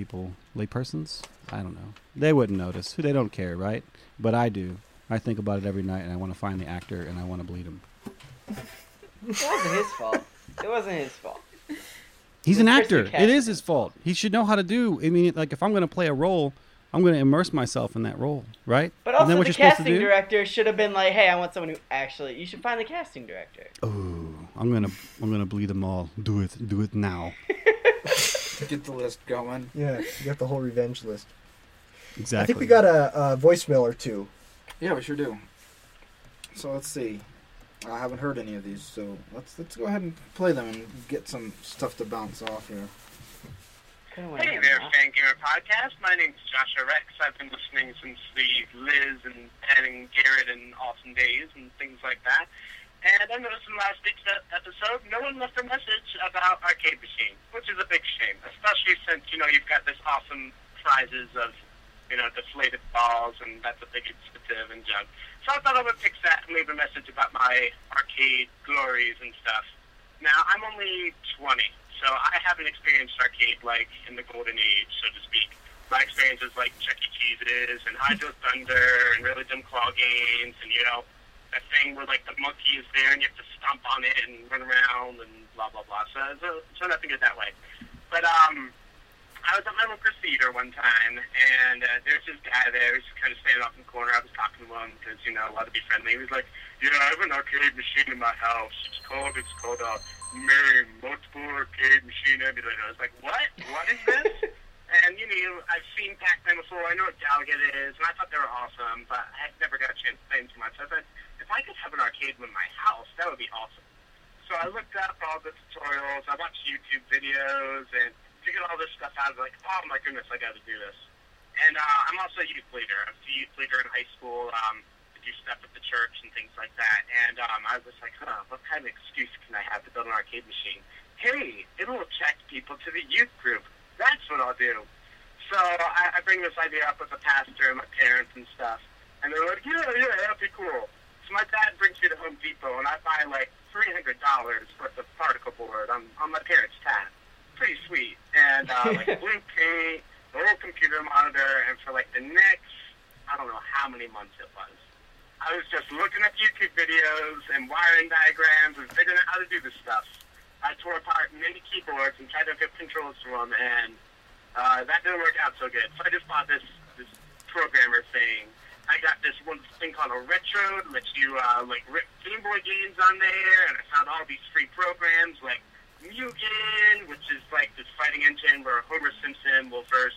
I don't know, they wouldn't notice. They don't care, right? But I do. I think about it every night, and I want to find the actor, and I want to bleed him. it wasn't his fault. It wasn't his fault. He's an It's actor. Christy It is his fault. He should know how to do. I mean, like if I'm going to play a role, I'm going to immerse myself in that role, right? But Isn't also that what the you're supposed to casting do? director should have been like, hey, I want someone who actually. You should find the casting director. Oh, I'm gonna bleed them all. Do it now. Get the list going. Yeah, you got the whole revenge list. Exactly. I think we got a voicemail or two. Yeah, we sure do. So let's see. I haven't heard any of these, so let's go ahead and play them and get some stuff to bounce off here. Kinda wanna Hey hear there, that. Fan Gamer Podcast. My name's Joshua Rex. I've been listening since the Liz and Ed and Garrett and Awesome Days and things like that. And I noticed in last week's episode, no one left a message about Arcade Machine, which is a big shame, especially since, you've got this awesome prizes of, deflated balls, and that's a big incentive and junk. So I thought I would fix that and leave a message about my arcade glories and stuff. Now, I'm only 20, so I haven't experienced arcade like in the golden age, so to speak. My experience is like Chuck E. Cheese's and Hydro Thunder and really dumb claw games and, that thing where like the monkey is there and you have to stomp on it and run around and blah, blah, blah. So nothing good that way. But, I was at my local theater one time, and there's this guy there. He's kind of standing off in the corner. I was talking to him because, I wanted to be friendly. He was like, yeah, I have an arcade machine in my house. It's called a Mary Multiple Arcade Machine Emulator. I was like, what? What is this? And, I've seen Pac-Man before. I know what Galaga is, and I thought they were awesome, but I had never got a chance to play them too much. So I thought, if I could have an arcade in my house, that would be awesome. So I looked up all the tutorials. I watched YouTube videos, and figured all this stuff out. I was like, oh my goodness, I got to do this. And I'm also a youth leader. I was a youth leader in high school to do stuff at the church and things like that. And I was like, what kind of excuse can I have to build an arcade machine? Hey, it'll attract people to the youth group. That's what I'll do. So I bring this idea up with the pastor and my parents and stuff. And they're like, yeah, that'd be cool. So my dad brings me to Home Depot, and I buy like $300 worth of particle board on my parents' tab. Pretty sweet. And like blue paint, a little computer monitor, and for like the next, I don't know how many months it was, I was just looking at YouTube videos and wiring diagrams and figuring out how to do this stuff. I tore apart many keyboards and tried to get controls to them, and that didn't work out so good. So I just bought this programmer thing. I got this one thing called a Retro that lets you like rip Game Boy games on there, and I found all these free programs like Mugen, which is like this fighting engine where Homer Simpson will verse,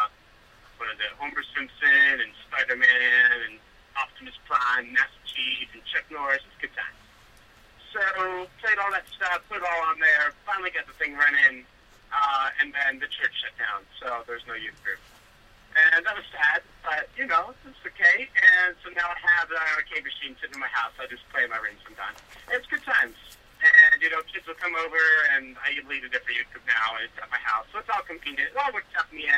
Homer Simpson and Spider-Man and Optimus Prime, Master Chief, and Chuck Norris. It's good times. So, played all that stuff, put it all on there, finally got the thing running, and then the church shut down, so there's no youth group. And that was sad, but, it's okay. And so now I have an arcade machine sitting in my house. I just play in my room sometimes. And it's good times. And, kids will come over, and I lead a different youth group now, and it's at my house. So it's all convenient. It all works out in the end.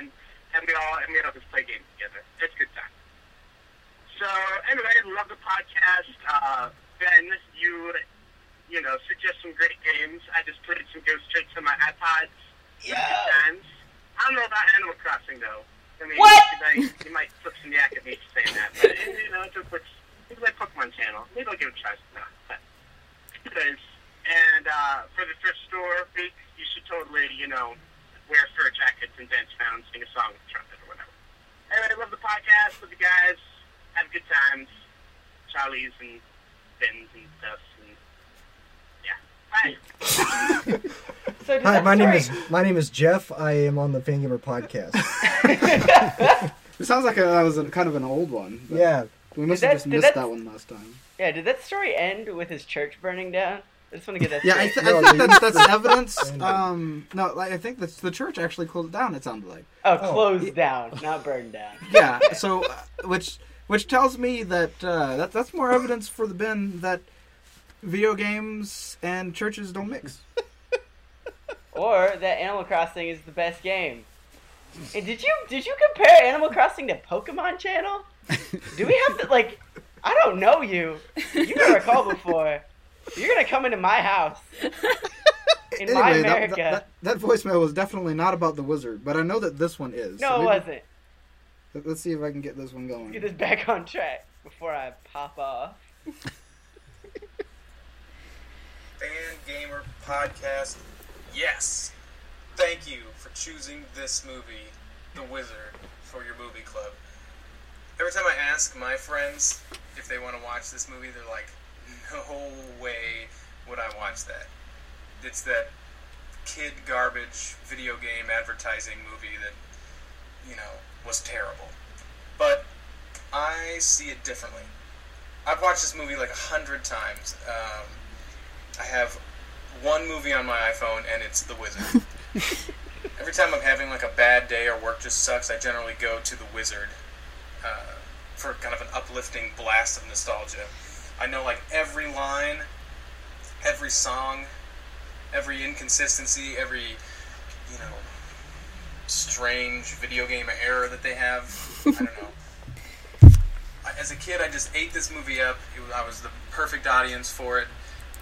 and we all just play games together. It's a good time. So anyway, love the podcast. Ben, you suggest some great games. I just played some Ghost Tricks on my iPods. Yeah. Times. I don't know about Animal Crossing though. I mean, What? You might flip some yak at me for saying that, but it's a quick. Maybe like Pokemon channel. Maybe I'll give it a try. No, but anyways, and for the thrift store week, you should totally, wear fur jackets and dance around, sing a song with the trumpet or whatever. Anyway, I love the podcast. Love you guys. Have good times. Charlie's and Ben's and stuff. And yeah. Bye. So did Hi, that my name is Jeff. I am on the Fangamer podcast. It sounds like that was kind of an old one. But Yeah. we must Did have that- just did missed that- that one last time. Yeah, did that story end with his church burning down? I just want to get that Yeah, I, straight. No, I think they- that's evidence. Ended. No, I think that's the church actually closed down. It sounded like. Closed down, not burned down. Yeah. So, which tells me that that's more evidence for the Ben that video games and churches don't mix. Or that Animal Crossing is the best game. And did you compare Animal Crossing to Pokemon Channel? Do we have to I don't know you. You never called before. You're gonna come into my house. In my Anyway, America. that voicemail was definitely not about the wizard, but I know that this one is. No, So it maybe- wasn't. Let's see if I can get this one going. Get this back on track before I pop off. Fan Gamer Podcast. Yes. Thank you for choosing this movie, The Wizard, for your movie club. Every time I ask my friends if they want to watch this movie, they're like, no way would I watch that. It's that kid garbage video game advertising movie that, was terrible. But I see it differently. I've watched this movie like 100 times. I have one movie on my iPhone, and it's The Wizard. Every time I'm having like a bad day or work just sucks, I generally go to The Wizard for kind of an uplifting blast of nostalgia. I know like every line, every song, every inconsistency, every, strange video game error that they have. I don't know. As a kid, I just ate this movie up. I was the perfect audience for it.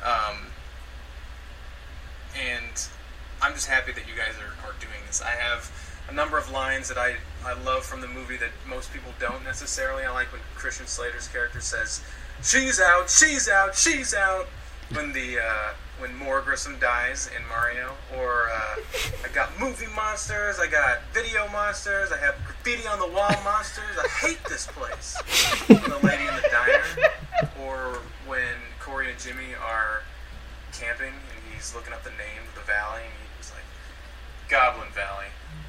And I'm just happy that you guys are doing this. I have a number of lines that I love from the movie that most people don't necessarily. I like when Christian Slater's character says, "She's out, she's out, she's out," when Moore Grissom dies in Mario. Or I got movie monsters, I got video monsters, I have graffiti on the wall monsters. I hate this place. The lady in the diner. Or when Corey and Jimmy are camping and he's looking up the name of the valley and he's like, Goblin Valley.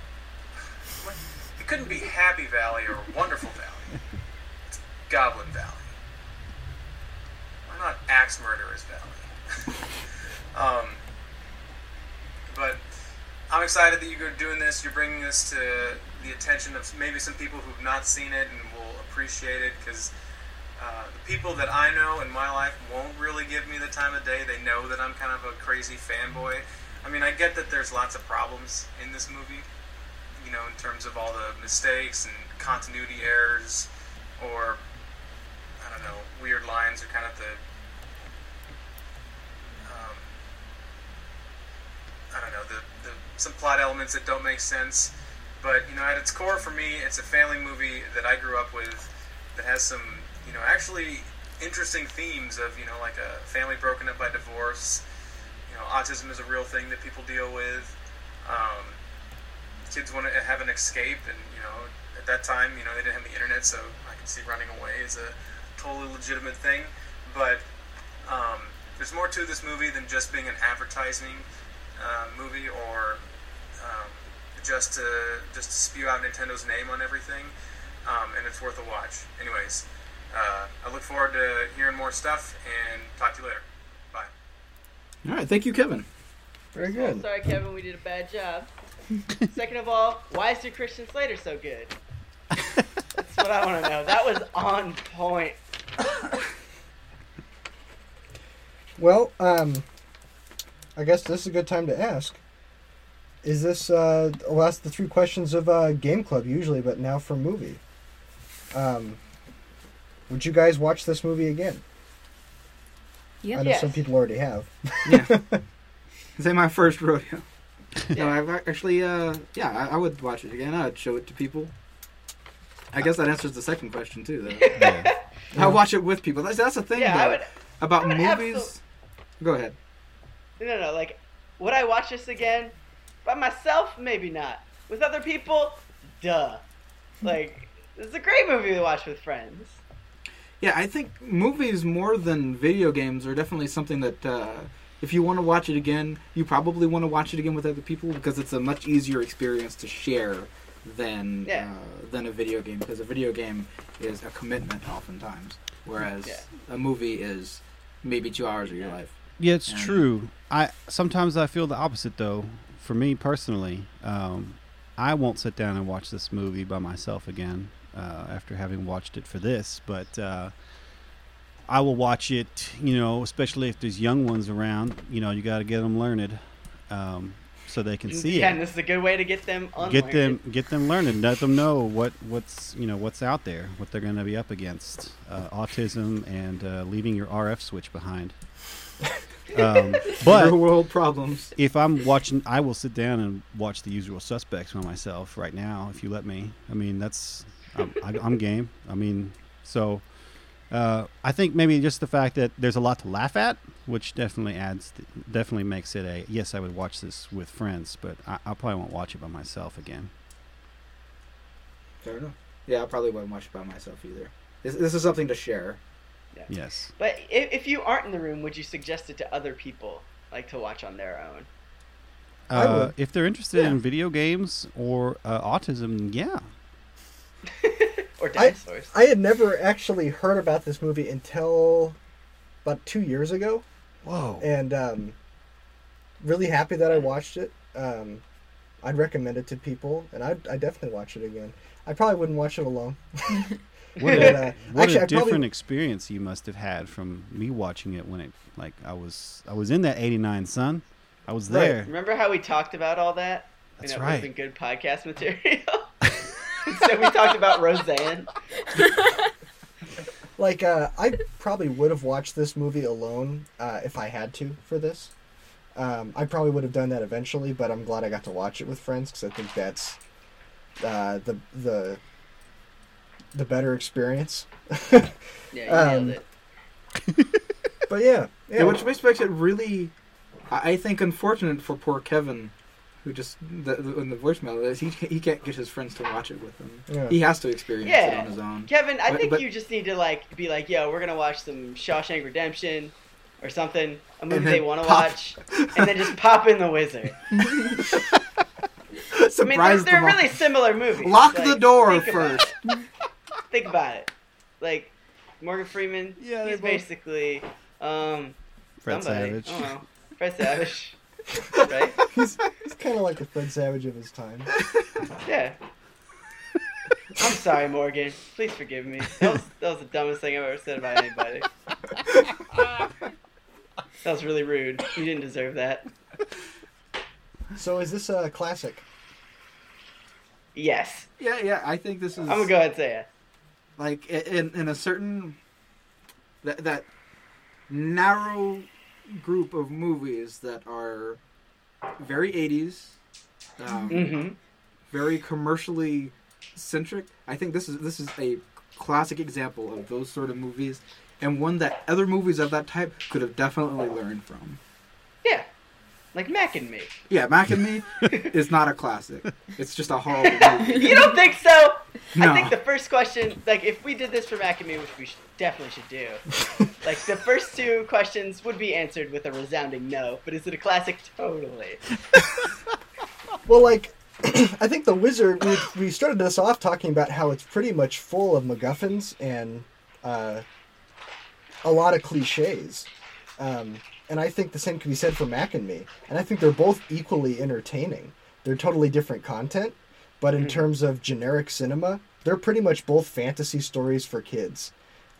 It couldn't be Happy Valley or Wonderful Valley. It's Goblin Valley. Why not Axe Murderer's Valley? But I'm excited that you're doing this. You're bringing this to the attention of maybe some people who've not seen it and will appreciate it, because the people that I know in my life won't really give me the time of day. They know that I'm kind of a crazy fanboy. I mean, I get that there's lots of problems in this movie, in terms of all the mistakes and continuity errors, or, I don't know, weird lines, or kind of the, some plot elements that don't make sense. But, at its core for me, it's a family movie that I grew up with that has some, actually interesting themes of, like a family broken up by divorce. Autism is a real thing that people deal with. Kids want to have an escape, and, at that time, they didn't have the internet, so I can see running away is a totally legitimate thing. But there's more to this movie than just being an advertising movie, or just to spew out Nintendo's name on everything, and it's worth a watch. Anyways, I look forward to hearing more stuff, and talk to you later. Bye. All right, thank you, Kevin. Very good. Sorry, Kevin, we did a bad job. Second of all, why is your Christian Slater so good? That's what I want to know. That was on point. Well, I guess this is a good time to ask. is this? I'll ask the 3 questions of Game Club usually, but now for movie. Would you guys watch this movie again? Yep. I know Yes. some people already have. Yeah. This ain't my first rodeo. Yeah. No, I've actually, I would watch it again. I'd show it to people. I guess that answers the second question, too, though. Yeah. I watch it with people. That's the thing, Yeah, though, I would. about I would movies. Go ahead. No. Like, would I watch this again? By myself, maybe not. With other people, duh. Like, it's a great movie to watch with friends. Yeah, I think movies more than video games are definitely something that if you want to watch it again, you probably want to watch it again with other people because it's a much easier experience to share than Yeah. than a video game, because a video game is a commitment oftentimes, whereas Yeah. a movie is maybe 2 hours of your life. Yeah, it's And- true. Sometimes I feel the opposite though. For me personally, I won't sit down and watch this movie by myself again after having watched it for this. But I will watch it, especially if there's young ones around. You got to get them learned so they can see And it. this is a good way to get them unlearned. Get them learning. Let them know what's out there, what they're going to be up against. Autism and leaving your RF switch behind. But Real world problems. if I'm watching, I will sit down and watch The Usual Suspects by myself right now, if you let me. I mean, I'm game. I mean, so I think maybe just the fact that there's a lot to laugh at, which definitely makes it a yes. I would watch this with friends, but I probably won't watch it by myself again. Fair enough. Yeah, I probably wouldn't watch it by myself either. This is something to share. Yes. But if you aren't in the room, would you suggest it to other people, like to watch on their own? I would. If they're interested Yeah. in video games or autism, yeah. Or dinosaurs? I had never actually heard about this movie until about 2 years ago, Whoa. and really happy that I watched it. I'd recommend it to people, and I'd definitely watch it again. I probably wouldn't watch it alone. What But, a, what actually, a I probably- different experience you must have had from me watching it when I was in that '89 Sun. I was Right. there. Remember how we talked about all that? That's and it right. would have been good podcast material. So we talked about Roseanne. Like, I probably would have watched this movie alone if I had to for this. I probably would have done that eventually, but I'm glad I got to watch it with friends because I think that's the better experience. Yeah, you nailed it. But yeah, Yeah, which makes it really, I think, unfortunate for poor Kevin, who just in the voicemail is he can't get his friends to watch it with him. Yeah. He has to experience it Yeah. on his own. Kevin, I think But- you just need to be like, yo, we're gonna watch some Shawshank Redemption or something, a movie then they want to pop. watch, and then just pop in The Wizard. I mean, Surprise they're them all. really similar movies. Lock Like, the door think about first. it. Think about it. Like Morgan Freeman, Yeah, they're he's both- basically Fred somebody. Savage. I don't know. Fred Savage. Right? he's kind of like the Fred Savage of his time. Yeah. I'm sorry, Morgan. Please forgive me. That was the dumbest thing I've ever said about anybody. That was really rude. You didn't deserve that. So is this a classic? Yes. Yeah, I think this is. I'm gonna go ahead and say it. Like in a certain that narrow group of movies that are very 80s, Mm-hmm. very commercially centric. I think this is a classic example of those sort of movies, and one that other movies of that type could have definitely learned from. Yeah. Like Mac and Me. Yeah, Mac and Me is not a classic. It's just a horrible movie. You don't think so? No. I think the first question, like if we did this for Mac and Me, which we definitely should do, like the first 2 questions would be answered with a resounding no. But is it a classic? Totally. Well, like, I think The Wizard, we started this off talking about how it's pretty much full of MacGuffins and a lot of cliches. And I think the same can be said for Mac and Me. And I think they're both equally entertaining. They're totally different content, but in terms of generic cinema, they're pretty much both fantasy stories for kids.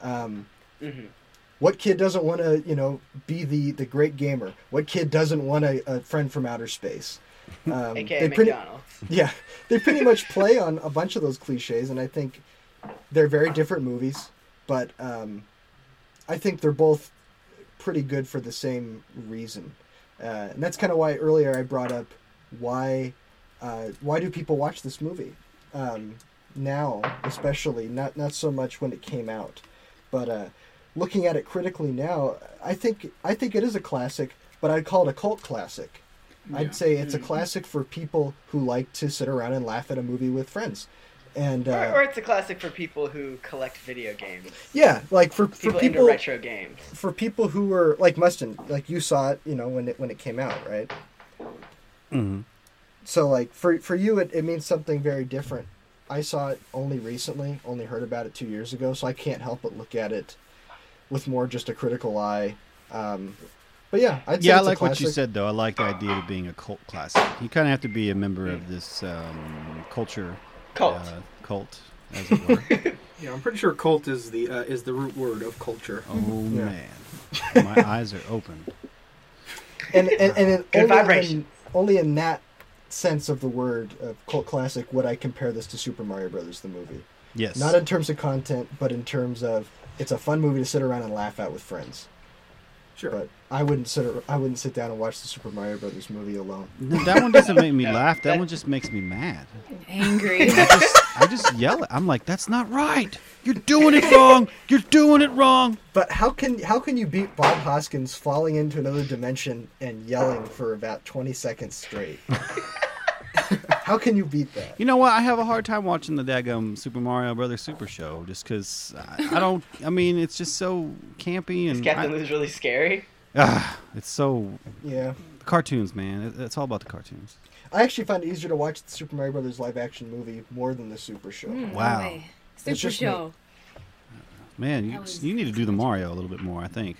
What kid doesn't want to, be the great gamer? What kid doesn't want a friend from outer space? AKA they pretty, McDonald's. yeah, they pretty much play on a bunch of those cliches, and I think they're very different movies, but I think they're both pretty good for the same reason. And that's kind of why earlier I brought up why do people watch this movie now, especially not so much when it came out, but looking at it critically now, I think it is a classic, but I'd call it a cult classic. Yeah. I'd say it's a classic for people who like to sit around and laugh at a movie with friends. And Or it's a classic for people who collect video games. yeah, like for People people into retro games. for people who were like Mustin, like you saw it, when it came out, right? Mm-hmm. So like for you, it means something very different. I saw it only recently, only heard about it 2 years ago, so I can't help but look at it with more just a critical eye. But yeah, I'd say Yeah, I it's a like what you classic. said, though. I like the idea of being a cult classic. You kind of have to be a member of this culture Cult. cult, as it were. Yeah, I'm pretty sure cult is the root word of culture. Oh, Yeah. man. My eyes are open. And it Good vibrations. only in that sense of the word of cult classic would I compare this to Super Mario Brothers the movie. Yes. Not in terms of content, but in terms of it's a fun movie to sit around and laugh at with friends. Sure. But I wouldn't sit down and watch the Super Mario Brothers movie alone. No, that one doesn't make me laugh. That one just makes me mad. Angry. I just yell it. I'm like, that's not right. You're doing it wrong. You're doing it wrong. But how can you beat Bob Hoskins falling into another dimension and yelling for about 20 seconds straight? How can you beat that? You know what? I have a hard time watching the daggum Super Mario Brothers Super Show just because I don't. I mean, it's just so campy Is and Captain Lou's really scary? it's so Yeah. cartoons, man. It's all about the cartoons. I actually find it easier to watch the Super Mario Brothers live action movie more than the Super Show. No Wow. way. It's Super just me. Show. Man, That was- you need to do the Mario a little bit more, I think.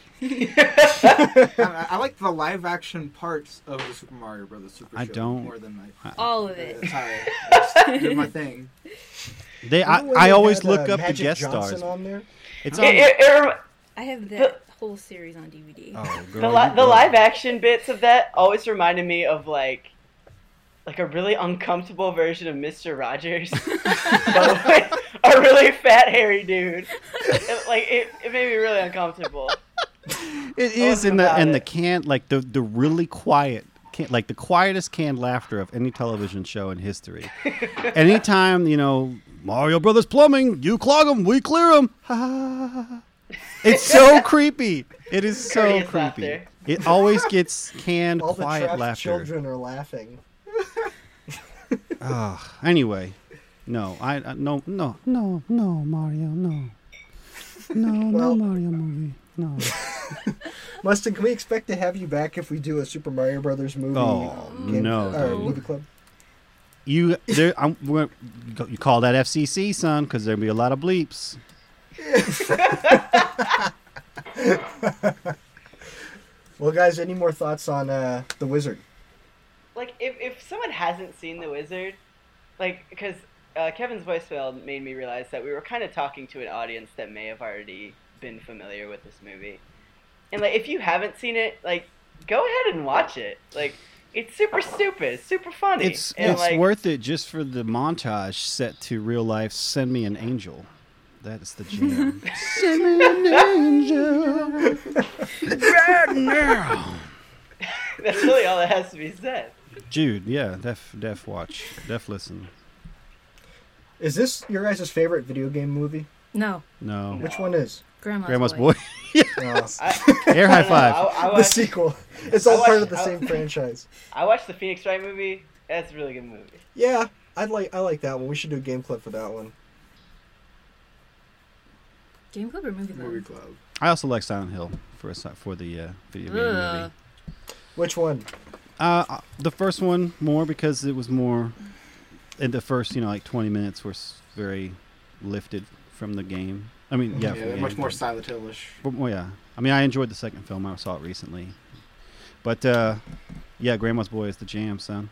I like the live action parts of the Super Mario Brothers Super I Show don't- more than All of it. sorry. I just did my thing. Remember when I they always had, look up the Magic guest Johnson stars. on there? It's It, on. it, it rem- I have that whole series on DVD. Oh, girl, the live action bits of that always reminded me of like a really uncomfortable version of Mr. Rogers, but with a really fat hairy dude. It made me really uncomfortable. It is in about the it. can like the really quiet like the quietest canned laughter of any television show in history. Anytime Mario Brothers plumbing, you clog them, we clear them. It's so creepy. It is so Courteous creepy. laughter. It always gets canned All the quiet trapped laughter. children are laughing. Anyway, no, no Mario, no Well- Mario movie, no. Mustin, can we expect to have you back if we do a Super Mario Brothers movie? Oh, no, dude. movie club. You call that FCC, son, because there'll be a lot of bleeps. Well, guys, any more thoughts on The Wizard? Like if someone hasn't seen The Wizard, because Kevin's voicemail made me realize that we were kind of talking to an audience that may have already been familiar with this movie, and if you haven't seen it, go ahead and watch it. It's super stupid, it's super funny. It's and, worth it just for the montage set to real life. Send me an angel. That is the jam. Send me an angel right now. That's really all that has to be said. Jude, yeah, def watch, def listen. Is this your guys' favorite video game movie? No. No, Which one is? Grandma's Boy. Oh, Air high five. I the watched, sequel. It's all I part of watched- the same franchise. I watched the Phoenix Wright movie. That's a really good movie. Yeah, I like that one. We should do a game clip for that one. Game Club or Movie Club? Movie Club. I also like Silent Hill for the video game movie. Which one? The first one more because it was more. In the first, 20 minutes were very lifted from the game. I mean, yeah, from the they're game. much more Silent Hill-ish. Well, yeah. I mean, I enjoyed the second film. I saw it recently. But, yeah, Grandma's Boy is the jam, son.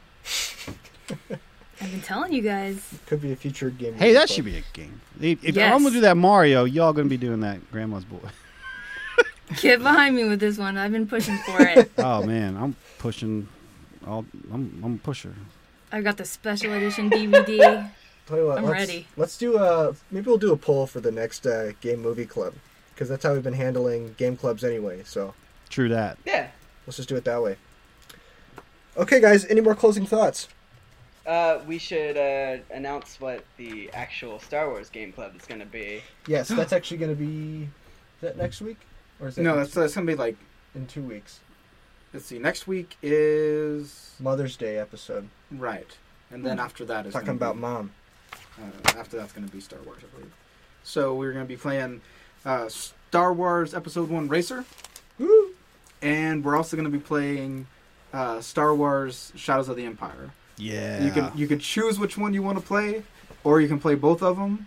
I've been telling you guys. Could be a future game. Hey, that should be a game. If Yes. I'm going to do that Mario, y'all going to be doing that Grandma's Boy. Get behind me with this one. I've been pushing for it. Oh, man. I'm pushing I'm a pusher. I got the special edition DVD. Tell you what, I'm ready. Let's do maybe we'll do a poll for the next game movie club, because that's how we've been handling game clubs anyway. So True that. Yeah. let's just do it that way. Okay, guys, any more closing thoughts? We should announce what the actual Star Wars game club is going to be. Yes, that's actually going to be. Is that next week, or is it No, that's going to be like, in 2 weeks? let's see, next week is... Mother's Day episode. Right. And then after that is Talking gonna about be, mom. after that's going to be Star Wars, I believe. So we're going to be playing Star Wars Episode 1 Racer. Woo! And we're also going to be playing Star Wars Shadows of the Empire. Yeah. You can choose which one you want to play, or you can play both of them.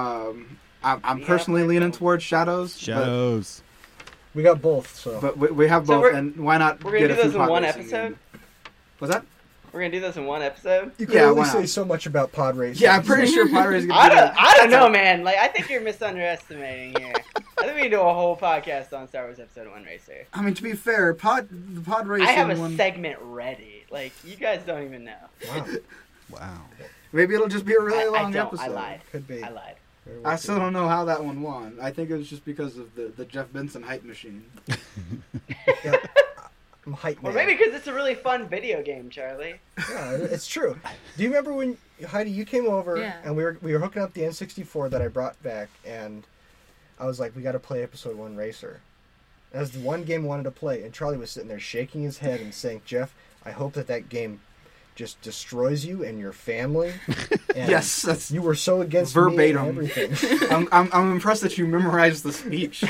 I'm personally leaning towards Shadows. Shadows. We got both, so. But we have So both, and why not We're going get to a do few this in one pod racing episode? in? What's that? We're going to do this in one episode? You can Yeah, only why say not? so much about pod racing. Yeah, I'm pretty sure pod racing. I don't know, man. Like, I think you're misunderestimating here. I think we can do a whole podcast on Star Wars Episode 1 Racer. I mean, to be fair, the pod racing I have a one. segment ready. Like, you guys don't even know. Wow. Wow. Maybe it'll just be a really I long don't. episode. I lied. Could be. I lied. Very I well still could. don't know how that one won. I think it was just because of the Jeff Benson hype machine. Yeah, I'm hype Or man. maybe because it's a really fun video game, Charlie. Yeah, it's true. Do you remember when Heidi, you came over Yeah. and we were hooking up the N64 that I brought back, and I was like, we got to play Episode 1 Racer. That was the one game I wanted to play, and Charlie was sitting there shaking his head and saying, Jeff, I hope that game just destroys you and your family. And Yes, that's you were so against verbatim. me and everything. I'm impressed that you memorized the speech.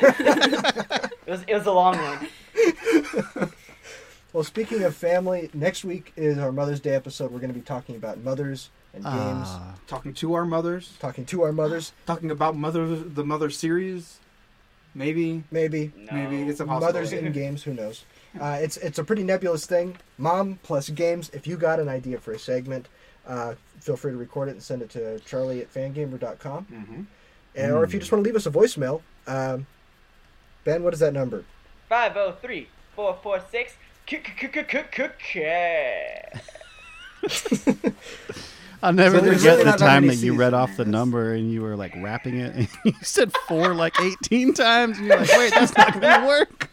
It was a long one. Well, speaking of family, next week is our Mother's Day episode. We're going to be talking about mothers and games, Talking to our mothers, talking to our mothers, talking about the Mother series, maybe maybe. No. maybe it's a Mothers possibility. in games, who knows? It's a pretty nebulous thing. Mom plus games. If you got an idea for a segment, feel free to record it and send it to charlie@fangamer.com. Mhm. Or if you just want to leave us a voicemail, Ben, what is that number? 503-446. I'll never So there's forget really the not that time many that you read seasons off in the this. number and you were like rapping it and you said 4 like 18 times and you're like, wait, that's not gonna work.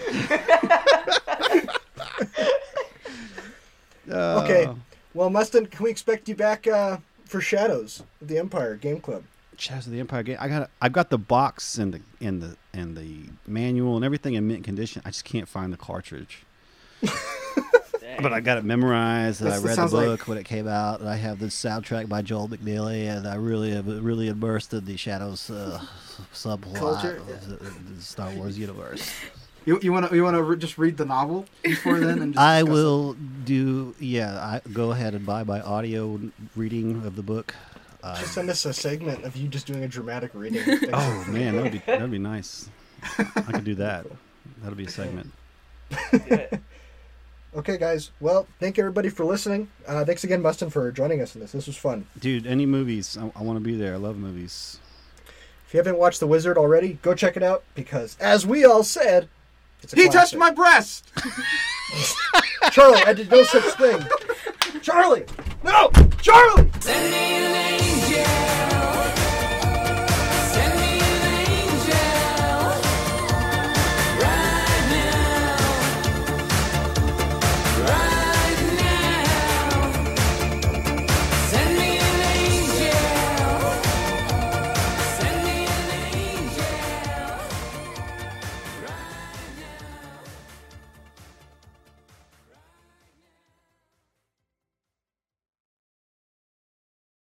Okay. Well, Mustin, can we expect you back for Shadows of the Empire Game Club? Shadows of the Empire game. I've got the box and the manual and everything in mint condition. I just can't find the cartridge. But I got it memorized, and I That read the sounds like- book when it came out, and I have the soundtrack by Joel McNeely, and I really immersed in the Shadows subplot Culture, of the Star Wars universe. You want to just read the novel before then, and just I discuss will go ahead and buy my audio reading of the book. Just send us a segment of you just doing a dramatic reading. Oh man, that'd be nice. I could do that. That'll be a segment. Okay, guys. Well, thank everybody for listening. Thanks again, Mustin, for joining us in this. This was fun. Dude, any movies? I want to be there. I love movies. If you haven't watched The Wizard already, go check it out because, as we all said, it's a He classic. touched my breast. Charlie, I did no such thing. Charlie! No! Charlie!